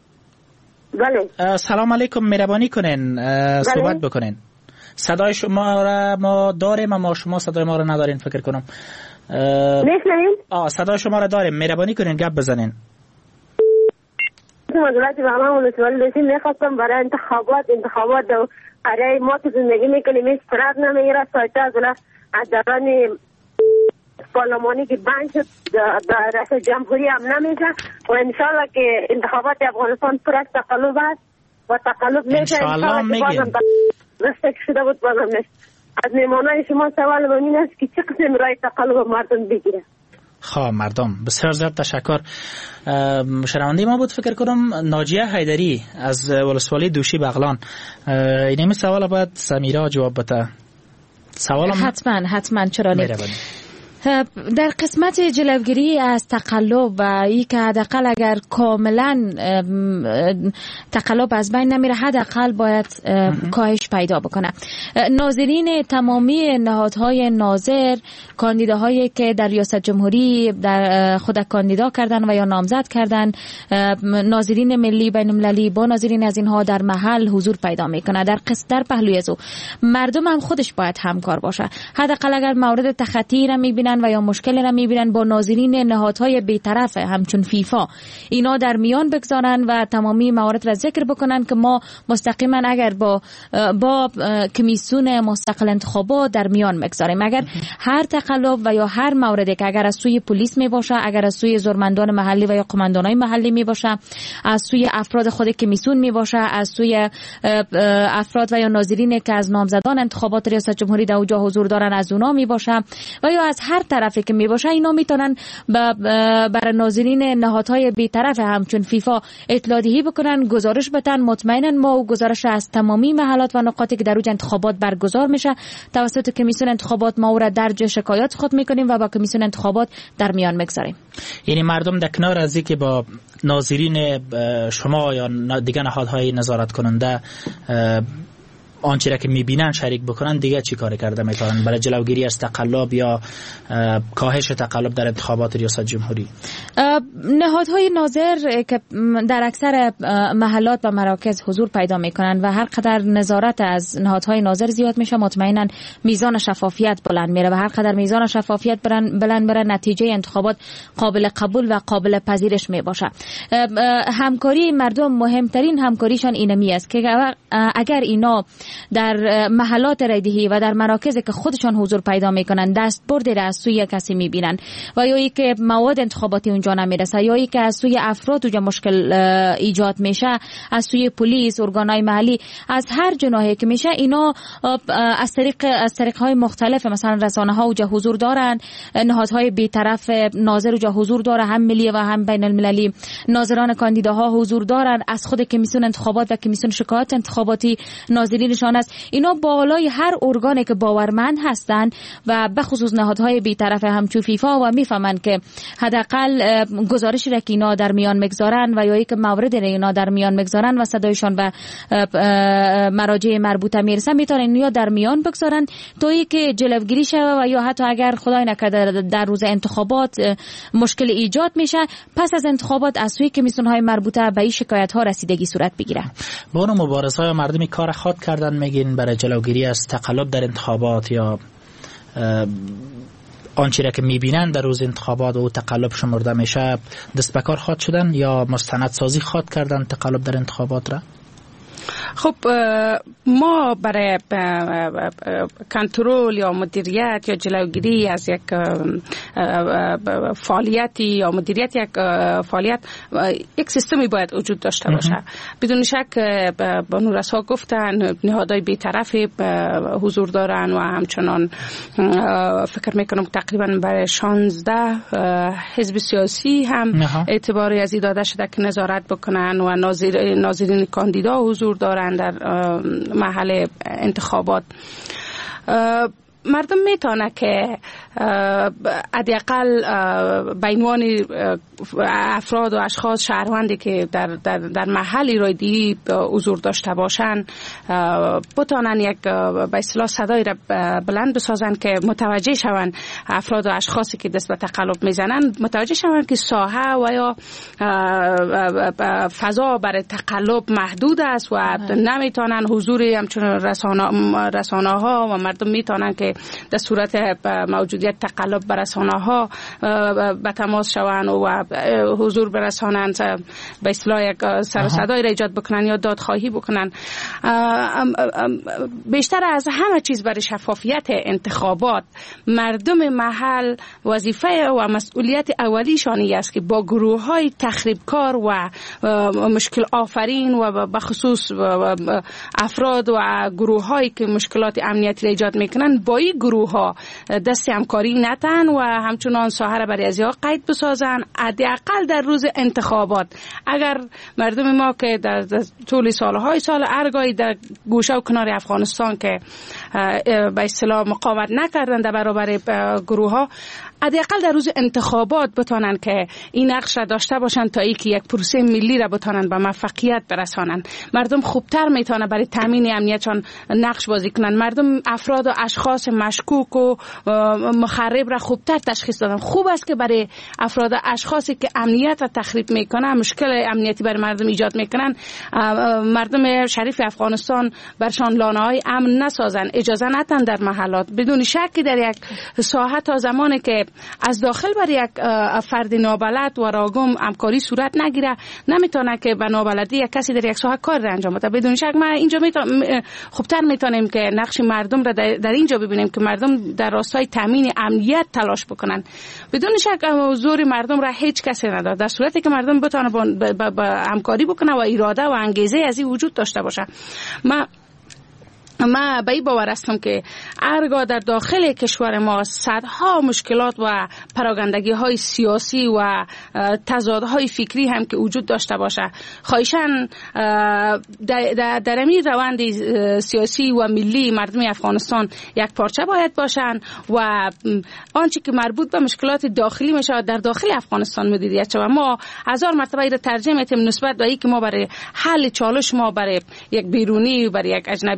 بله. سلام علیکم، مهربانی کنین صحبت بکنین. صدای شما را ما داریم اما شما صدای ما را ندارین فکر کنم. میشنوین؟ آه صدای شما را داریم، مهربانی کنین گپ بزنین. مدلات با ما ولسوالی داشتیم میخواستم برای انتخابات انتخابات برای ما که زندگی میکنیم هیچ فرق نمیگیره. سایته از از دوران پارلمانی که بند شد در رئیس جمهوری هم نمیشه و انشالله که انتخابات افغانستان پر از تقلب است و تقلب میشه انشالله که بازم رستک شده بود بازم نیست. از میمانای شما سوال من این است که چه قسم رای تقلب مردم بگیره. خب مردم. بسیار زیاد تشکر. شنونده ما بود فکر کنم ناجیه حیدری از ولسوالی دوشی بغلان. اینمی سوال باید سمیرا جواب بده. سوالم حتما حتما چرا نه. در قسمت جلوگیری از تقلب و ای که حداقل اگر کاملا تقلب از بین نمیره حداقل باید کاهش پیدا بکنه. ناظرین تمامی نهادهای ناظر، کاندیداهایی که در ریاست جمهوری در خود کاندیدا کردن و یا نامزد کردن، ناظرین ملی بین المللی با ناظرین از اینها در محل حضور پیدا میکنه. در قسمت در پهلوی از او مردم هم خودش باید همکار باشه. حداقل اگر مورد تخطی را میبینن و یا مشکل را میبینن با ناظرین نهادهای بی‌طرف همچون فیفا اینا در میان بگذارن و تمامی موارد را ذکر بکنن که ما مستقیما اگر با با کمیسیون مستقل انتخابات در میان بگذاریم. اگر هر تقلب و یا هر موردی که اگر از سوی پلیس می باشه، اگر از سوی زورمندان محلی و یا قماندانای محلی می باشه، از سوی افراد خود کمیسیون می باشه، از سوی افراد و یا ناظرین که از نامزدان انتخابات ریاست جمهوری در اونجا حضور دارن از اونا می باشه و یا از هر طرفی که می باشه اینا میتونن برای ناظرین نهادهای بی‌طرف همچون فیفا اطلاع دهی بکنن، گزارش بدن. مطمئنا ما و گزارش از تمامی محلات و نقاطی که در اوج انتخابات برگزار میشه توسط کمیسیون انتخابات ما را درج شکایات خود میکنیم و با کمیسیون انتخابات در میان میگذاریم. یعنی مردم در کنار از اینکه با ناظرین شما یا دیگر نهادهای نظارت کننده آنچه را که میبینن شریک بکنن دیگه چی کار کرده میتونن برای جلوگیری از تقلب یا کاهش تقلب در انتخابات ریاست جمهوری؟ نهادهای ناظر که در اکثر محلات و مراکز حضور پیدا میکنن و هر قدر نظارت از نهادهای ناظر زیاد میشه مطمئنا میزان شفافیت بلند میره و هر قدر میزان شفافیت بلند بره نتیجه انتخابات قابل قبول و قابل پذیرش می باشه. همکاری مردم مهمترین همکاریشان اینمی است که اگر اینا در محلات رایدهی و در مراکز که خودشان حضور پیدا میکنن دستبرد را از سوی کسی میبینن و یا ای که مواد انتخاباتی اونجا نمیرسه یا ای که از سوی افراد اونجا مشکل ایجاد میشه، از سوی پلیس، ارگانهای محلی، از هر جناحی که میشه، اینا از طریق از طریقهای مختلف مثلا رسانه ها اونجا حضور دارن، نهادهای بی‌طرف ناظر اونجا حضور داره، هم ملی و هم بین المللی، ناظران کاندیداها حضور دارن، از خود کمیسیون انتخابات و کمیسیون شکایات انتخاباتی ناظرینشان است. اینا بالای هر ارگانی که باورمند هستند و به خصوص نهادهای بی‌طرف همچون فیفا و میفهمند که حداقل گزارشی را که اینا در میان میگذارن و یا یک مورد را اینا در میان میگذارن و صدایشان به مراجع مربوطه میرسه میتونن یا در میان بگذارن تا اینکه جلوگیری شود و یا حتی اگر خدای نکرده در روز انتخابات مشکل ایجاد میشه پس از انتخابات از سوی کمیسیون های مربوطه به این شکایت ها رسیدگی صورت بگیره. با اون مبارزه های مردمی کار خود کردن میگین برای جلوگیری از تقلب در انتخابات یا آنچه را که میبینن در روز انتخابات و تقلب شمرده میشه دست به کار خود شدن یا مستند سازی خود کردن تقلب در انتخابات را؟ خب ما برای کنترل یا مدیریت یا جلوگیری از یک فعالیتی یا مدیریت یک فعالیت یک سیستمی باید وجود داشته باشه. بدون شک بانورسا گفتن نهادهای بی‌طرف حضور دارن و همچنان فکر میکنم تقریبا برای شانزده حزب سیاسی هم اعتباری از داده شده که نظارت بکنن و ناظر ناظرین کاندیدا حضور دارن در محل انتخابات. مردم میتونه که حداقل به عنوان افراد و اشخاص شهروندی که در در در محل رایدهی حضور داشته باشن بتونن یک به اصطلاح صدای را بلند بسازن که متوجه شون افراد و اشخاصی که دست به تقلب میزنن متوجه شون که ساحه و یا فضا برای تقلب محدود است و نمیتونن حضوری همچون رسانه رسانه ها و مردم میتونن که در صورت موجودیت تقلب بر رسانه ها به تماس شوند و حضور برسانند به اصطلاح یک سر و صدای را ایجاد بکنن یا دادخواهی بکنن. بیشتر از همه چیز برای شفافیت انتخابات مردم محل وظیفه و مسئولیت اولیشانی است که با گروه های تخریبکار و مشکل آفرین و به خصوص افراد و گروه هایی که مشکلات امنیتی را ایجاد میکنن با این گروه ها دست همکاری نتن و همچنان ساحه را برای ازیا قید بسازن. حداقل در روز انتخابات اگر مردم ما که در طول سالهای سال ارگای در گوشه و کنار افغانستان که به اصطلاح مقاومت نکردن در برابر گروه ها حداقل در روز انتخابات بتونن که این نقش را داشته باشن تا اینکه یک پروسه ملی را بتونن به موفقیت برسانن. مردم خوبتر میتونه برای تامین امنیتشان نقش بازی کنن. مردم افراد و اشخاص مشکوک و مخرب را خوبتر تشخیص دادن. خوب است که برای افراد و اشخاصی که امنیت را تخریب میکنن مشکل امنیتی برای مردم ایجاد میکنن مردم شریف افغانستان برشان لانه‌های امن نسازن، اجازه ندن در محلات. بدون شک در یک ساحه تا زمانی که از داخل بر یک فرد نابلد و راگم همکاری صورت نگیره نمیتونه که به نابلدی یک کسی در یک ساحه کار را انجام بده. بدون شک ما اینجا میتونیم خوبتر میتونیم که نقش مردم را در اینجا ببینیم که مردم در راستای تامین امنیت تلاش بکنن. بدون شک حضور مردم را هیچ کسی نداره در صورتی که مردم بتونه با همکاری بکنه و اراده و انگیزه از این وجود داشته باشه. ما ما به این باور هستم که هرگاه در داخل کشور ما صدها مشکلات و پراگندگی های سیاسی و تضادهای فکری هم که وجود داشته باشه خواهشاً در این روند سیاسی و ملی مردم افغانستان یک پارچه باید باشن و آنچه که مربوط به مشکلات داخلی میشه در داخل افغانستان مدیریت شود. ما هزار مرتبه این ترجمه میتیم نسبت به اینکه ما برای حل چالش ما برای یک بیرونی برای یک اجنبی برای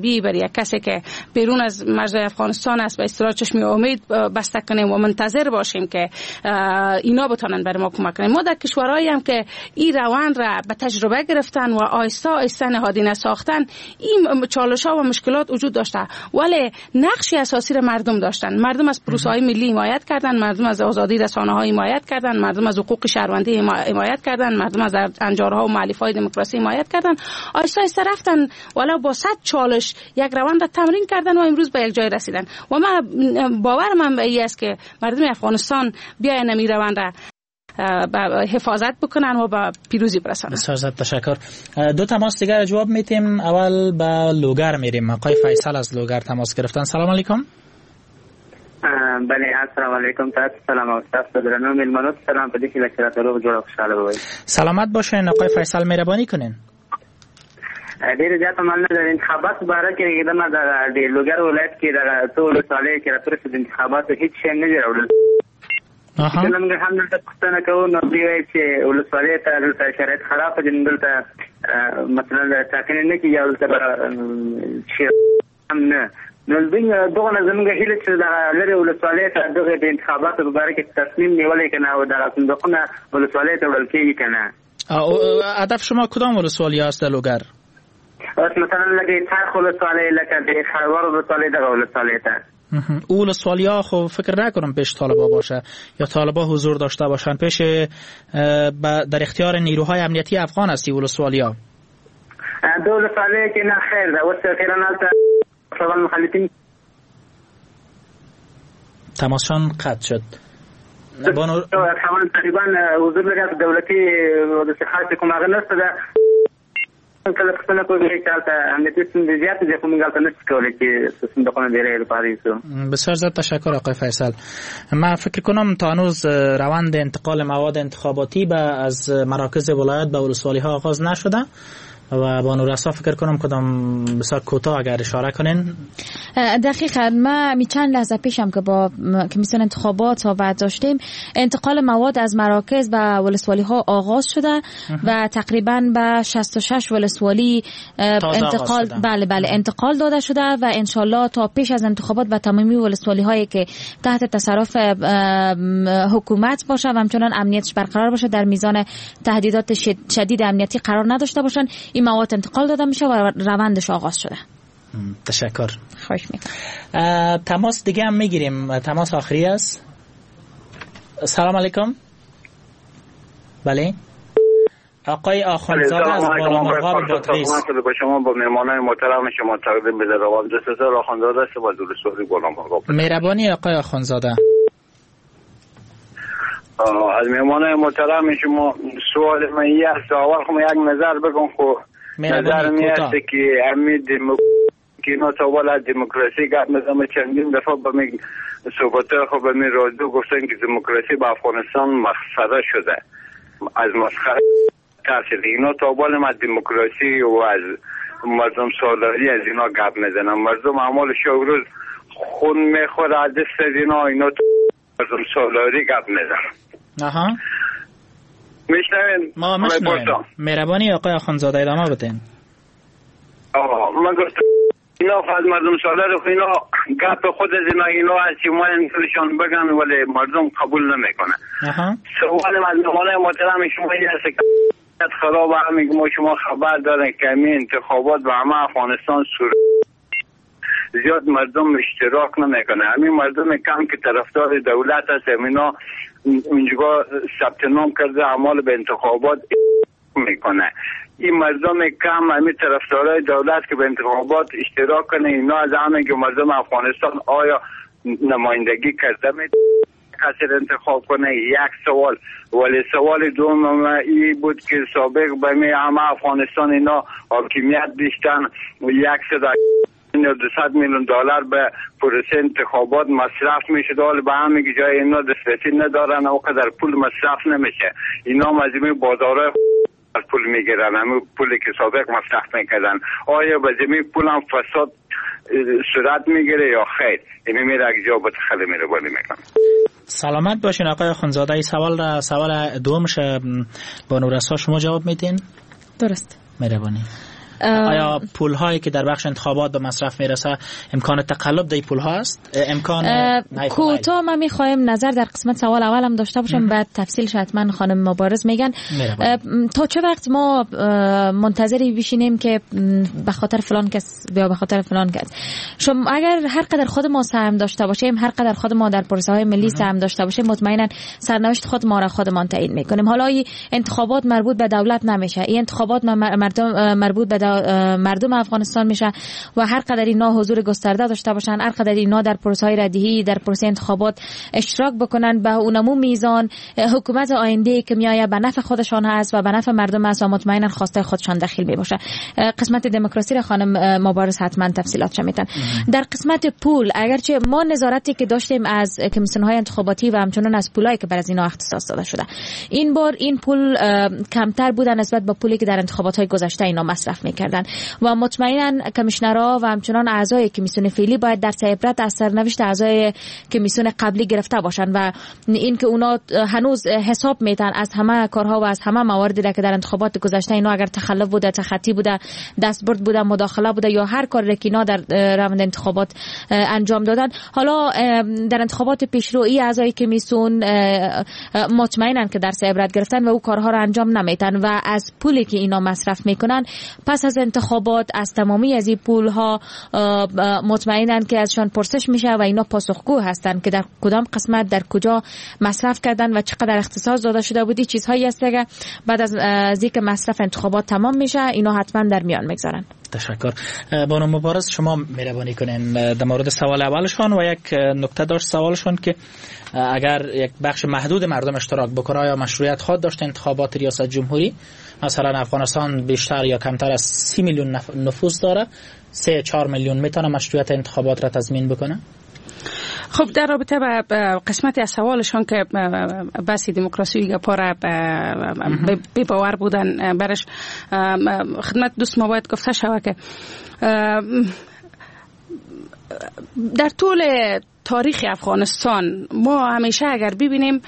یک کسی که بیرون از مرزهای افغانستان است به اصطلاح چشم امید بسته کنیم و منتظر باشیم که اینا بتونن برای ما کمک کنن. ما در کشورهایی هم که این روند را به تجربه گرفتن و آیسته آیسته نهادینه ساختن، این چالش‌ها و مشکلات وجود داشته، ولی نقش اساسی را مردم داشتن. مردم از پروسه‌های ملی حمایت کردن، مردم از آزادی رسانه‌ها حمایت کردن، مردم از حقوق شهروندی حمایت کردن، مردم از انجارها و مؤلفه‌های دموکراسی حمایت کردن. آیسته آیسته رفتن والا با صد چالش یک روند را تمرین کردن و امروز به یک جای رسیدن. و من باورم من به این است که مردم افغانستان بیاین این روند را حفاظت بکنن و به پیروزی برسانن. بسیار تشکر. دو تماس دیگر جواب میتیم. اول به لوگر میریم. آقای فیصل از لوگر تماس گرفتن. سلام علیکم. بله السلام علیکم. تاسو سلام او تاسو درنو میلمنو سلام په دې کې لکه راته جوړ خوشاله وای. سلامت باشین آقای فیصل، مهربانی کنین. ډیر زیات مننه. د انتخابات باره کې د ما د لوګر ولایت کې د ټول سالې کې راپرسه د انتخاباتو هیڅ شی نه دی راوړل. اها نن هم د پښتنه کوو نو دی چې ولسوالۍ ته د شرایط خراب دي، دلته مثلا ټاکنې نه کیږي او چې هم نه نو دغه زموږ هیله چې د لری ولسوالۍ ته دغه د انتخاباتو په اړه کې تصمیم نیولای کنه او د صندوقونه ولسوالۍ ته وړل کیږي کنه. او هدف شما کدام ولسوالی است در لوگر؟ مثلا لکه تاریخ ولسوالی، لکه د خروار ولسوالی، دغه ولسوالی ته او ولسوالی ها خب فکر نکنم پیش طالبا باشه یا طالبا حضور داشته باشن، پیش در اختیار نیروهای امنیتی افغان هستی ولسوالی ها. دو ولسوالی که نه خیر ده وست خیران التا سوال مخالفین تماسشان قطع شد. بانو تقریبا حضور لگه دولتی ودستی خاصی کم آغا نست ده کله پښتنه کوي چې تاسو امنیتي ستونزې زیاتې دي خو موږ تاسو نشو کولای چې صندوقونه ډیره لپاره یو. بسیار زیاد تشکر آقای فیصل. من فکر کنم تا هنوز روند انتقال مواد انتخاباتی به از مراکز ولایت به ولسوالی ها آغاز نشده و بانو رسا فکر کنم کدام بسیار کوتاه اگر اشاره کنین. دقیقاً ما می چند لحظه پیشم که با کمیسیون انتخابات صحبت داشتیم، انتقال مواد از مراکز به ولسوالی ها آغاز شده و تقریباً به شصت و شش ولسوالی انتقال بله بله انتقال داده شده و انشالله تا پیش از انتخابات به تمامی ولسوالی هایی که تحت تصرف حکومت باشه و همچنان امنیتش برقرار باشه، در میزان تهدیدات شدید امنیتی قرار نداشته باشن، این مواد انتقال داده میشه و روندش آغاز شده. تشکر. خوش میکنم. تماس دیگه هم میگیریم. تماس آخری است. سلام علیکم. بله آقای آخوندزاده از بالا مرغاب بادغیس. سلام با شما با مهمانان محترم شما تقدیم بده روان دستور آخوندزاده است با ولسوالی بالا مرغاب. مهربانی آقای آخوندزاده. از مهمانان محترم شما سوال من یه است. اول خب یک نظر بگم خب نظر می است که امید که اینا تا والا دموکراسی گفت نظام چندین دفعه با می صحبته خب با می رادیو گفتن که دموکراسی با افغانستان مسخره شده، از مسخره ترسید. اینا تا والا ما دموکراسی و از مردم سالاری از اینا گفت میزنن. مردم اعمال شوروز خون میخوره از دست از اینا، اینا مردم سالاری گفت میزنن. آها میشنوین؟ ما میشنوین. مهربانی آقای آخوندزاده ادامه بدین. آه من گفتم اینا خواهد مردم سالار خو اینا گپ خود از اینا اینا از چی ما انتشان بگن ولی مردم قبول نمیکنه. سوال مردمانه محترم شما این است که خراب همین ما شما خبر دارن که همین انتخابات به همه افغانستان سور زیاد مردم اشتراک نمیکنه. همین مردم کم که طرفدار دولت هست اینا اونجا ثبت نام کرده اعمال به انتخابات میکنه. این مردم کم همین طرفدارای دولت که به انتخابات اشتراک کنه اینا از همه که مردم افغانستان آیا نمایندگی کرده می کسی انتخاب کنه. یک سوال. ولی سوال دوم این بود که سابق به می همه افغانستان اینا حاکمیت داشتن و یک صدا دویست میلیون دلار به پروسه انتخابات مصرف میشه، ولی به همه جای اینا دسترسی ندارن و قدر پول مصرف نمیشه. اینا مزیمی بازارهای پول میگیرن، همه پولی که سابق مصرف میکردن. آیا به زمین پول هم فساد صورت میگیره یا خیر؟ اینی میره اگه جا بتخلی میره بالی میکنه. سلامت باشین آقای آخوندزاده. این سوال را سوال دومش با نورسا شما جواب میدین؟ درست. مهربانی. آیا پول هایی که در بخش انتخابات به مصرف میرسه امکان تقلب در پول ها است؟ امکان کوتاه ما میخوایم نظر در قسمت سوال اول هم داشته باشم، بعد تفصیلش حتما خانم مبارز میگن. تا چه وقت ما منتظری بشینیم که به خاطر فلان کس یا به خاطر فلان کس؟ شما اگر هر قدر خود ما سهم داشته باشیم، هر قدر خود ما در پروسه های ملی سهم داشته باشیم، مطمئنا سرنوشت خود ما را خودمان تعیین میکنیم. حالا این انتخابات مربوط به دولت نمیشه، این انتخابات مردم مربوط به مردم افغانستان میشه و هر قدر اینا حضور گسترده داشته باشن، هر قدر اینا در پروسه های ردیهی در پروسه انتخابات اشتراک بکنن، به اونمو میزان حکومت آینده که میآید به نفع خودشان هست و به نفع مردم است و مطمئنا خواسته خودشان دخیل میباشه. قسمت دموکراسی را خانم مبارز حتما تفصیلات میتن. در قسمت پول، اگرچه ما نظارتی که داشتیم از کمیسیون های انتخاباتی و همچنان از پولایی که بر از اینا اختصاص داده شده، این بار این پول کمتر بوده نسبت به پولی که در انتخابات های گذشته اینا مصرف میکردن و مطمئنا کمیشنرها و همچنان اعضای کمیسیون فعلی باید در عبرت از سرنوشت اعضای کمیسیون قبلی گرفته باشن و این که اونا هنوز حساب میتن از همه کارها و از همه مواردی که در انتخابات گذشته اینا اگر تخلف بوده، تخطی بوده، دستبرد بوده، مداخله بوده یا هر کاری که اینا در روند انتخابات انجام دادن، حالا در انتخابات پیشرویی اعضای کمیسیون مطمئنن که درس عبرت گرفتن و او کارها رو انجام نمیتن و از پولی که اینا مصرف میکنن پس از انتخابات از تمامی از این پول ها مطمئنن که ازشان پرسش میشه و اینا پاسخگو هستن که در کدام قسمت در کجا مصرف کردن و چقدر اختصاص داده شده بودی. چیزهایی هست که بعد از ذکر مصرف انتخابات تمام میشه، اینا حتما در میان میگذارن. تشکر. بانو مبارز، شما مهربانی کنین در مورد سوال اولشون و یک نکته داشت سوالشون که اگر یک بخش محدود مردم اشتراک بکنه یا مشروعیت خود داشته انتخابات ریاست جمهوری، مثلا افغانستان بیشتر یا کمتر از سی میلیون نفوس داره، سه چهار میلیون میتونه مشروعیت انتخابات را تضمین بکنه؟ خب در رابطه با قسمتی از سوالشون که بحث دموکراسی گپاره بی باور بودن برش، خدمت دوست ما باید گفته شود که در طول تاریخ افغانستان ما همیشه اگر ببینیم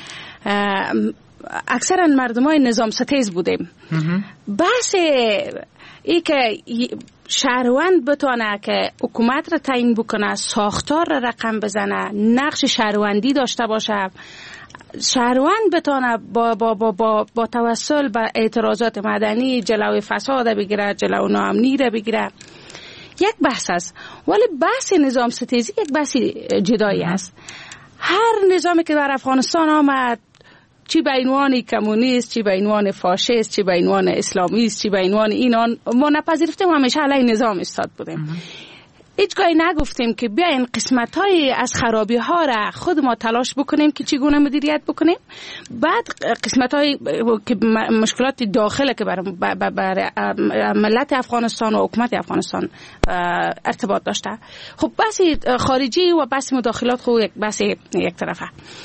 اکثرا مردمای نظام ستیز بودیم. بحث ای که شهروند بتونه که حکومت را تعیین بکنه، ساختار را رقم بزنه، نقش شهروندی داشته باشه، شهروند بتونه با, با, با, با, با توسل به اعتراضات مدنی جلوی فساد بگیره، جلو ناامنی را بگیره، یک بحث است. ولی بحث نظام ستیزی یک بحث جدایی است. هر نظامی که در افغانستان آمد، چی به عنوان کمونیست، چی به عنوان فاشیست، چی به عنوان اسلامیست، چی به عنوان اینان، ما نپذیرفتیم، همیشه علیه نظام استاد بودیم. هیچگاهی نگفتیم که بیاین قسمت‌های از خرابی ها را خود ما تلاش بکنیم که چگونه مدیریت بکنیم. بعد قسمت‌های که مشکلات داخل که بر, بر, بر ملت افغانستان و حکومت افغانستان ارتباط داشته. خب بحث خارجی و بحث مداخلات خود یک بحث یک طرفه.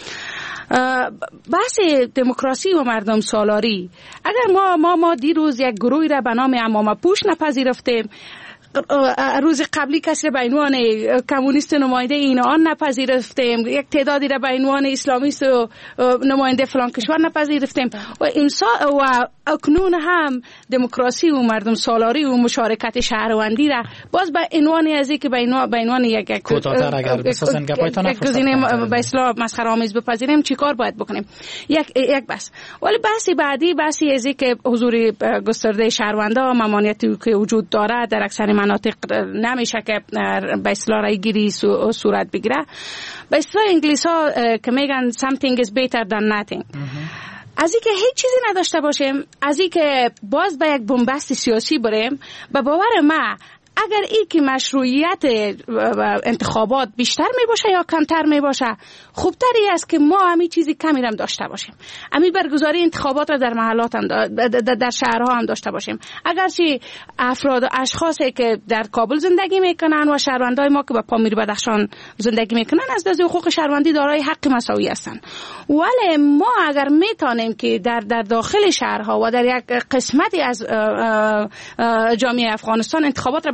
بحث دموکراسی و مردم سالاری، اگر ما ما ما دیروز یک گروهی را به نام عمامه پوش نپذیرفتیم، روز قبلی کسی را به عنوان کمونیست نماینده این آن نپذیرفتیم، یک تعدادی را به عنوان اسلامیست و نماینده فلان کشور نپذیرفتیم و امسا و اکنون هم دموکراسی و مردم سالاری و مشارکت شهروندی را باز به عنوان از اینکه به عنوان یک کوتاه‌تر اگر بسازن گپایتون گزینه به اصطلاح مسخره آمیز بپذیریم، چیکار باید بکنیم؟ یک یک بس. ولی بحثی بعدی بحثی از اینکه حضور گسترده شهروندا و ممانعتی که وجود داره در اکثر مناطق نمیشه که به اصطلاح رایگیری صورت بگیره. به اصطلاح انگلیس ها که میگن something is better than nothing. از اینکه هیچ چیزی نداشته باشیم، از اینکه باز به یک بنبست سیاسی بریم، به باور ما اگر ای که مشروعیت انتخابات بیشتر می باشه یا کمتر می باشه، خوبتری است که ما همین چیزی کمی هم داشته باشیم. همین برگزاری انتخابات را در محلات هم در شهرها هم داشته باشیم. اگرچه افراد و اشخاصی که در کابل زندگی میکنن و شهروندای ما که به پامیر بدخشان زندگی میکنن از لحاظ حقوق شهروندی دارای حق مساوی هستند. ولی ما اگر میتونیم که در در داخل شهرها و در یک قسمتی از جامعه افغانستان انتخابات را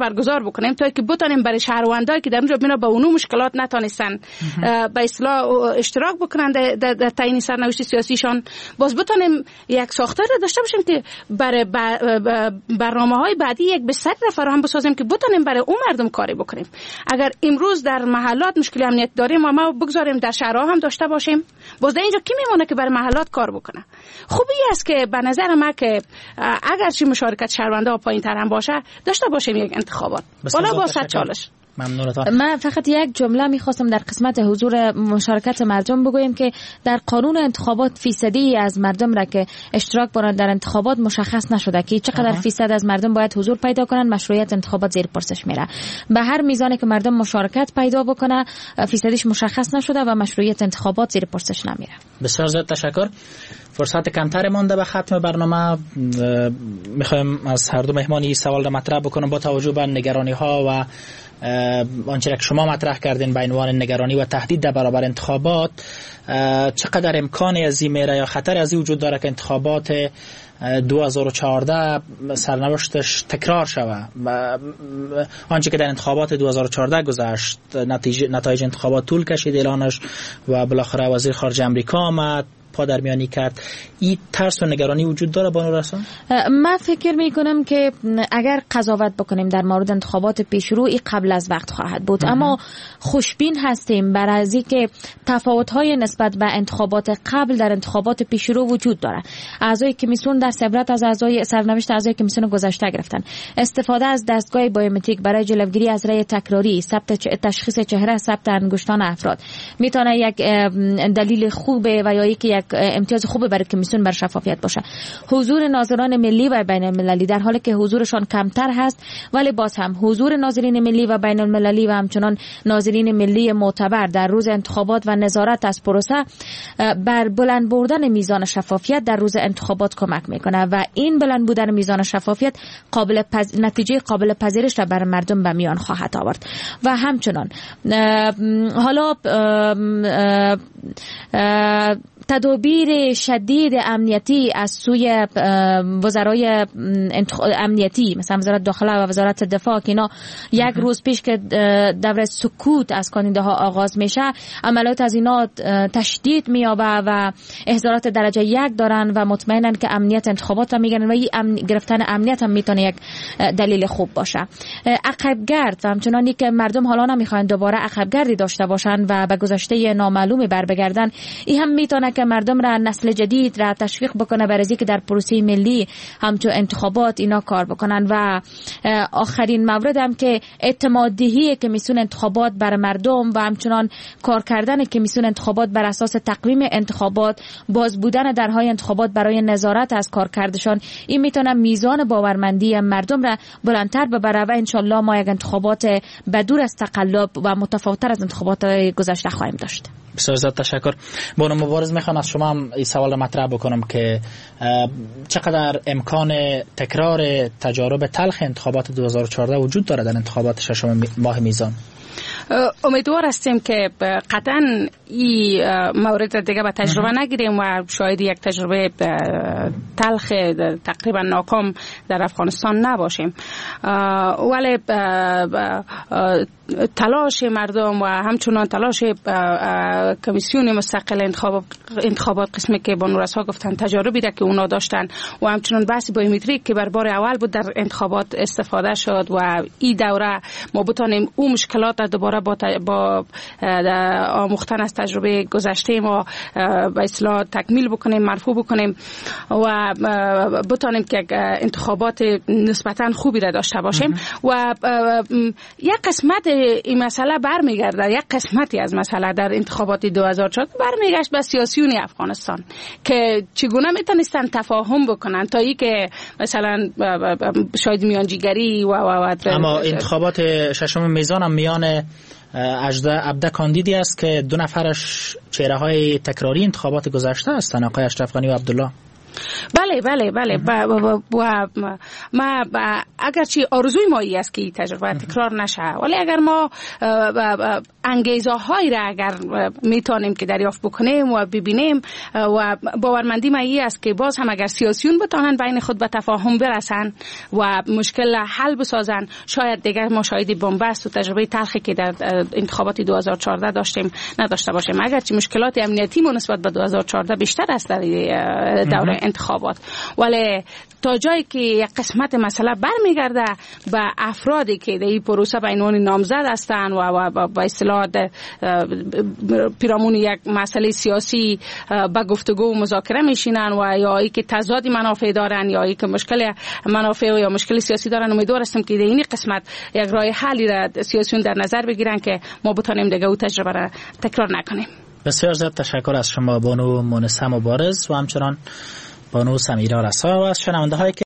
برگزار بکنیم تا که بتونیم برای شهروندایی که در اونجا بنا به اونو مشکلات نتونستن به اصلاح اشتراک بکنن در, در تعیین سرنوشت سیاسیشان، باز بتونیم یک ساختار داشته باشیم که برای برنامه‌های بعدی یک بستر را فراهم بسازیم که بتونیم برای اون مردم کاری بکنیم. اگر امروز در محلات مشکل امنیت داریم و ما بگذاریم در شهرها هم داشته باشیم، باز در اینجا کی میمونه که برای محلات کار بکنه؟ خوبی است که به نظر ما که اگر چی مشارکت شهروندا پایین تر هم باشه داشته باشیم یک انتخابات بالا با صد چالش. من فقط یک جمله میخواستم در قسمت حضور مشارکت مردم بگویم که در قانون انتخابات فیصدی از مردم را که اشتراک برند در انتخابات مشخص نشده که چقدر فیصد از مردم باید حضور پیدا کنند. مشروعیت انتخابات زیر پرسش میره. به هر میزانی که مردم مشارکت پیدا بکنه فیصدیش مشخص نشده و مشروعیت انتخابات زیر پرسش نمیره. بسیار زیاد تشکر. فرصت کمتر مانده به ختم برنامه. میخوایم از هر دو مهمان این سوال را مطرح بکنم با توجه به نگرانی ها و آنچه که شما مطرح کردین به عنوان نگرانی و تهدید در برابر انتخابات، چقدر امکانی از این میره یا خطر از این وجود داره که انتخابات دو هزار و چهارده سرنوشتش تکرار شود؟ آنچه که در انتخابات دو هزار و چهارده گذشت، نتایج انتخابات طول کشید اعلانش و بالاخره وزیر خارجه امریکا آمد پا در میانی کرد. این ترس و نگرانی وجود داره بانو رسان؟ من فکر می کنم که اگر قضاوت بکنیم در مورد انتخابات پیشرو این قبل از وقت خواهد بود، اما خوشبین هستیم بر از اینکه تفاوت‌های نسبت به انتخابات قبل در انتخابات پیشرو وجود داره. اعضای کمیسیون در عبرت از اعضای سرنوشت اعضای کمیسیون گذشته گرفتن، استفاده از دستگاه بایومتریک برای جلوگیری از رأی تکراری، ثبت تشخیص چهره، ثبت انگشتان افراد میتونه یک دلیل خوبه و یا یک یک امتیاز خوبه برای کمیسیون بر شفافیت باشه. حضور ناظران ملی و بین المللی در حالی که حضورشان کمتر هست، ولی باز هم حضور ناظرین ملی و بین المللی و همچنان ناظرین ملی معتبر در روز انتخابات و نظارت از پروسه بر بلند بردن میزان شفافیت در روز انتخابات کمک میکنه و این بلند بودن میزان شفافیت قابل پز... نتیجه قابل پذیرش را بر مردم به میان خواهد آورد. و همچنان حالا تدابیر شدید امنیتی از سوی وزرای امنیتی مثلا وزارت داخله و وزارت دفاع که اینا یک روز پیش که دوره سکوت از کاندیداها آغاز میشه، عملیات از اینا تشدید میابه و احضارات درجه یک دارن و مطمئنن که امنیت انتخابات هم میگن و این امن... گرفتن امنیت هم میتونه یک دلیل خوب باشه. عقبگرد و همچنانی که مردم حالا نمیخوان دوباره عقبگردی داشته باشن و به گذشته نامعلومی بر بگردن، این هم میتونه که مردم را نسل جدید را تشویق بکنه برای که در پروسه ملی همچون انتخابات اینا کار بکنن. و آخرین مورد هم که اعتماد دهی کمیسیون انتخابات بر مردم و همچنان کار کردن کمیسیون انتخابات بر اساس تقویم انتخابات، باز بودن درهای انتخابات برای نظارت از کارکردشان، این میتونه میزان باورمندی مردم را بلندتر ببره و انشالله ما یک انتخابات بدور از تقلب و متفاوت‌تر از انتخابات گذشته خواهیم داشت. بسیار زیاد تشکر. بانو مبارز میخوام از شما هم این سوال رو مطرح بکنم که چقدر امکان تکرار تجارب تلخ انتخابات دو هزار و چهارده وجود داره در انتخابات ششم ماه میزان؟ امیدوار هستیم که قطعا این مورد دیگه به تجربه نگیریم و شاید یک تجربه تلخ تقریبا ناکام در افغانستان نباشیم، ولی تلاش مردم و همچنان تلاش کمیسیون مستقل انتخاب انتخابات قسمی که با نورسا گفتن تجاربی ده که اونا داشتن و همچنان بحث بایومتریک که بر بار اول بود در انتخابات استفاده شد و این دوره ما بتانیم اون مشکلات دوباره با با آموختن از تجربه گذشته ما به اصطلاح تکمیل بکنیم، مرفوع بکنیم و بتانیم که انتخابات نسبتا خوبی را داشته باشیم. و یک قسمت این مسئله برمیگرده، یک قسمتی از مسئله در انتخابات دو هزار و چهارده برمیگشت به سیاسیون افغانستان که چگونه میتونستن تفاهم بکنن تا ای که مثلا شاید میانجیگری و, و, و اما انتخابات ششم میزان هم میان اجده عبده کاندیدی است که دو نفرش چهره های تکراری انتخابات گذشته هستند، آقای اشرف غنی و عبدالله. بله بله بله و ما اگرچه آرزوی ما ای است که این تجربه تکرار نشه، ولی اگر ما انگیزه هایی را اگر میتونیم که دریافت بکنیم و ببینیم و باورمندی ما ای است که باز هم اگر سیاسیون بتانن بین خود به تفاهم برسن و مشکل حل بسازن، شاید دیگر ما شاهد بنبست و تجربه تلخی که در انتخابات دو هزار و چهارده داشتیم نداشته باشیم. اگرچه مشکلات امنیتی ما نسبت به دو هزار و چهارده بیشتر است در دوره انتخابات، ولی تا جایی که یک قسمت مسئله برمیگرده به افرادی که در این پروسه به عنوان نامزد هستند و با اصطلاح پیرامون یک مسئله سیاسی به گفتگو و مذاکره میشینن و یا ای که تضاد منافع دارن یا ای که مشکل منافع یا مشکل سیاسی دارن، امیدوار هستم که در این قسمت یک راه حلی را سیاسیون در نظر بگیرن که ما بتونیم دیگه او تجربه را تکرار نکنیم. بسیار زیاد تشکر از شما بانو مونسه مبارز و همچنان بانو سمیرا رسا و از شنونده هایی که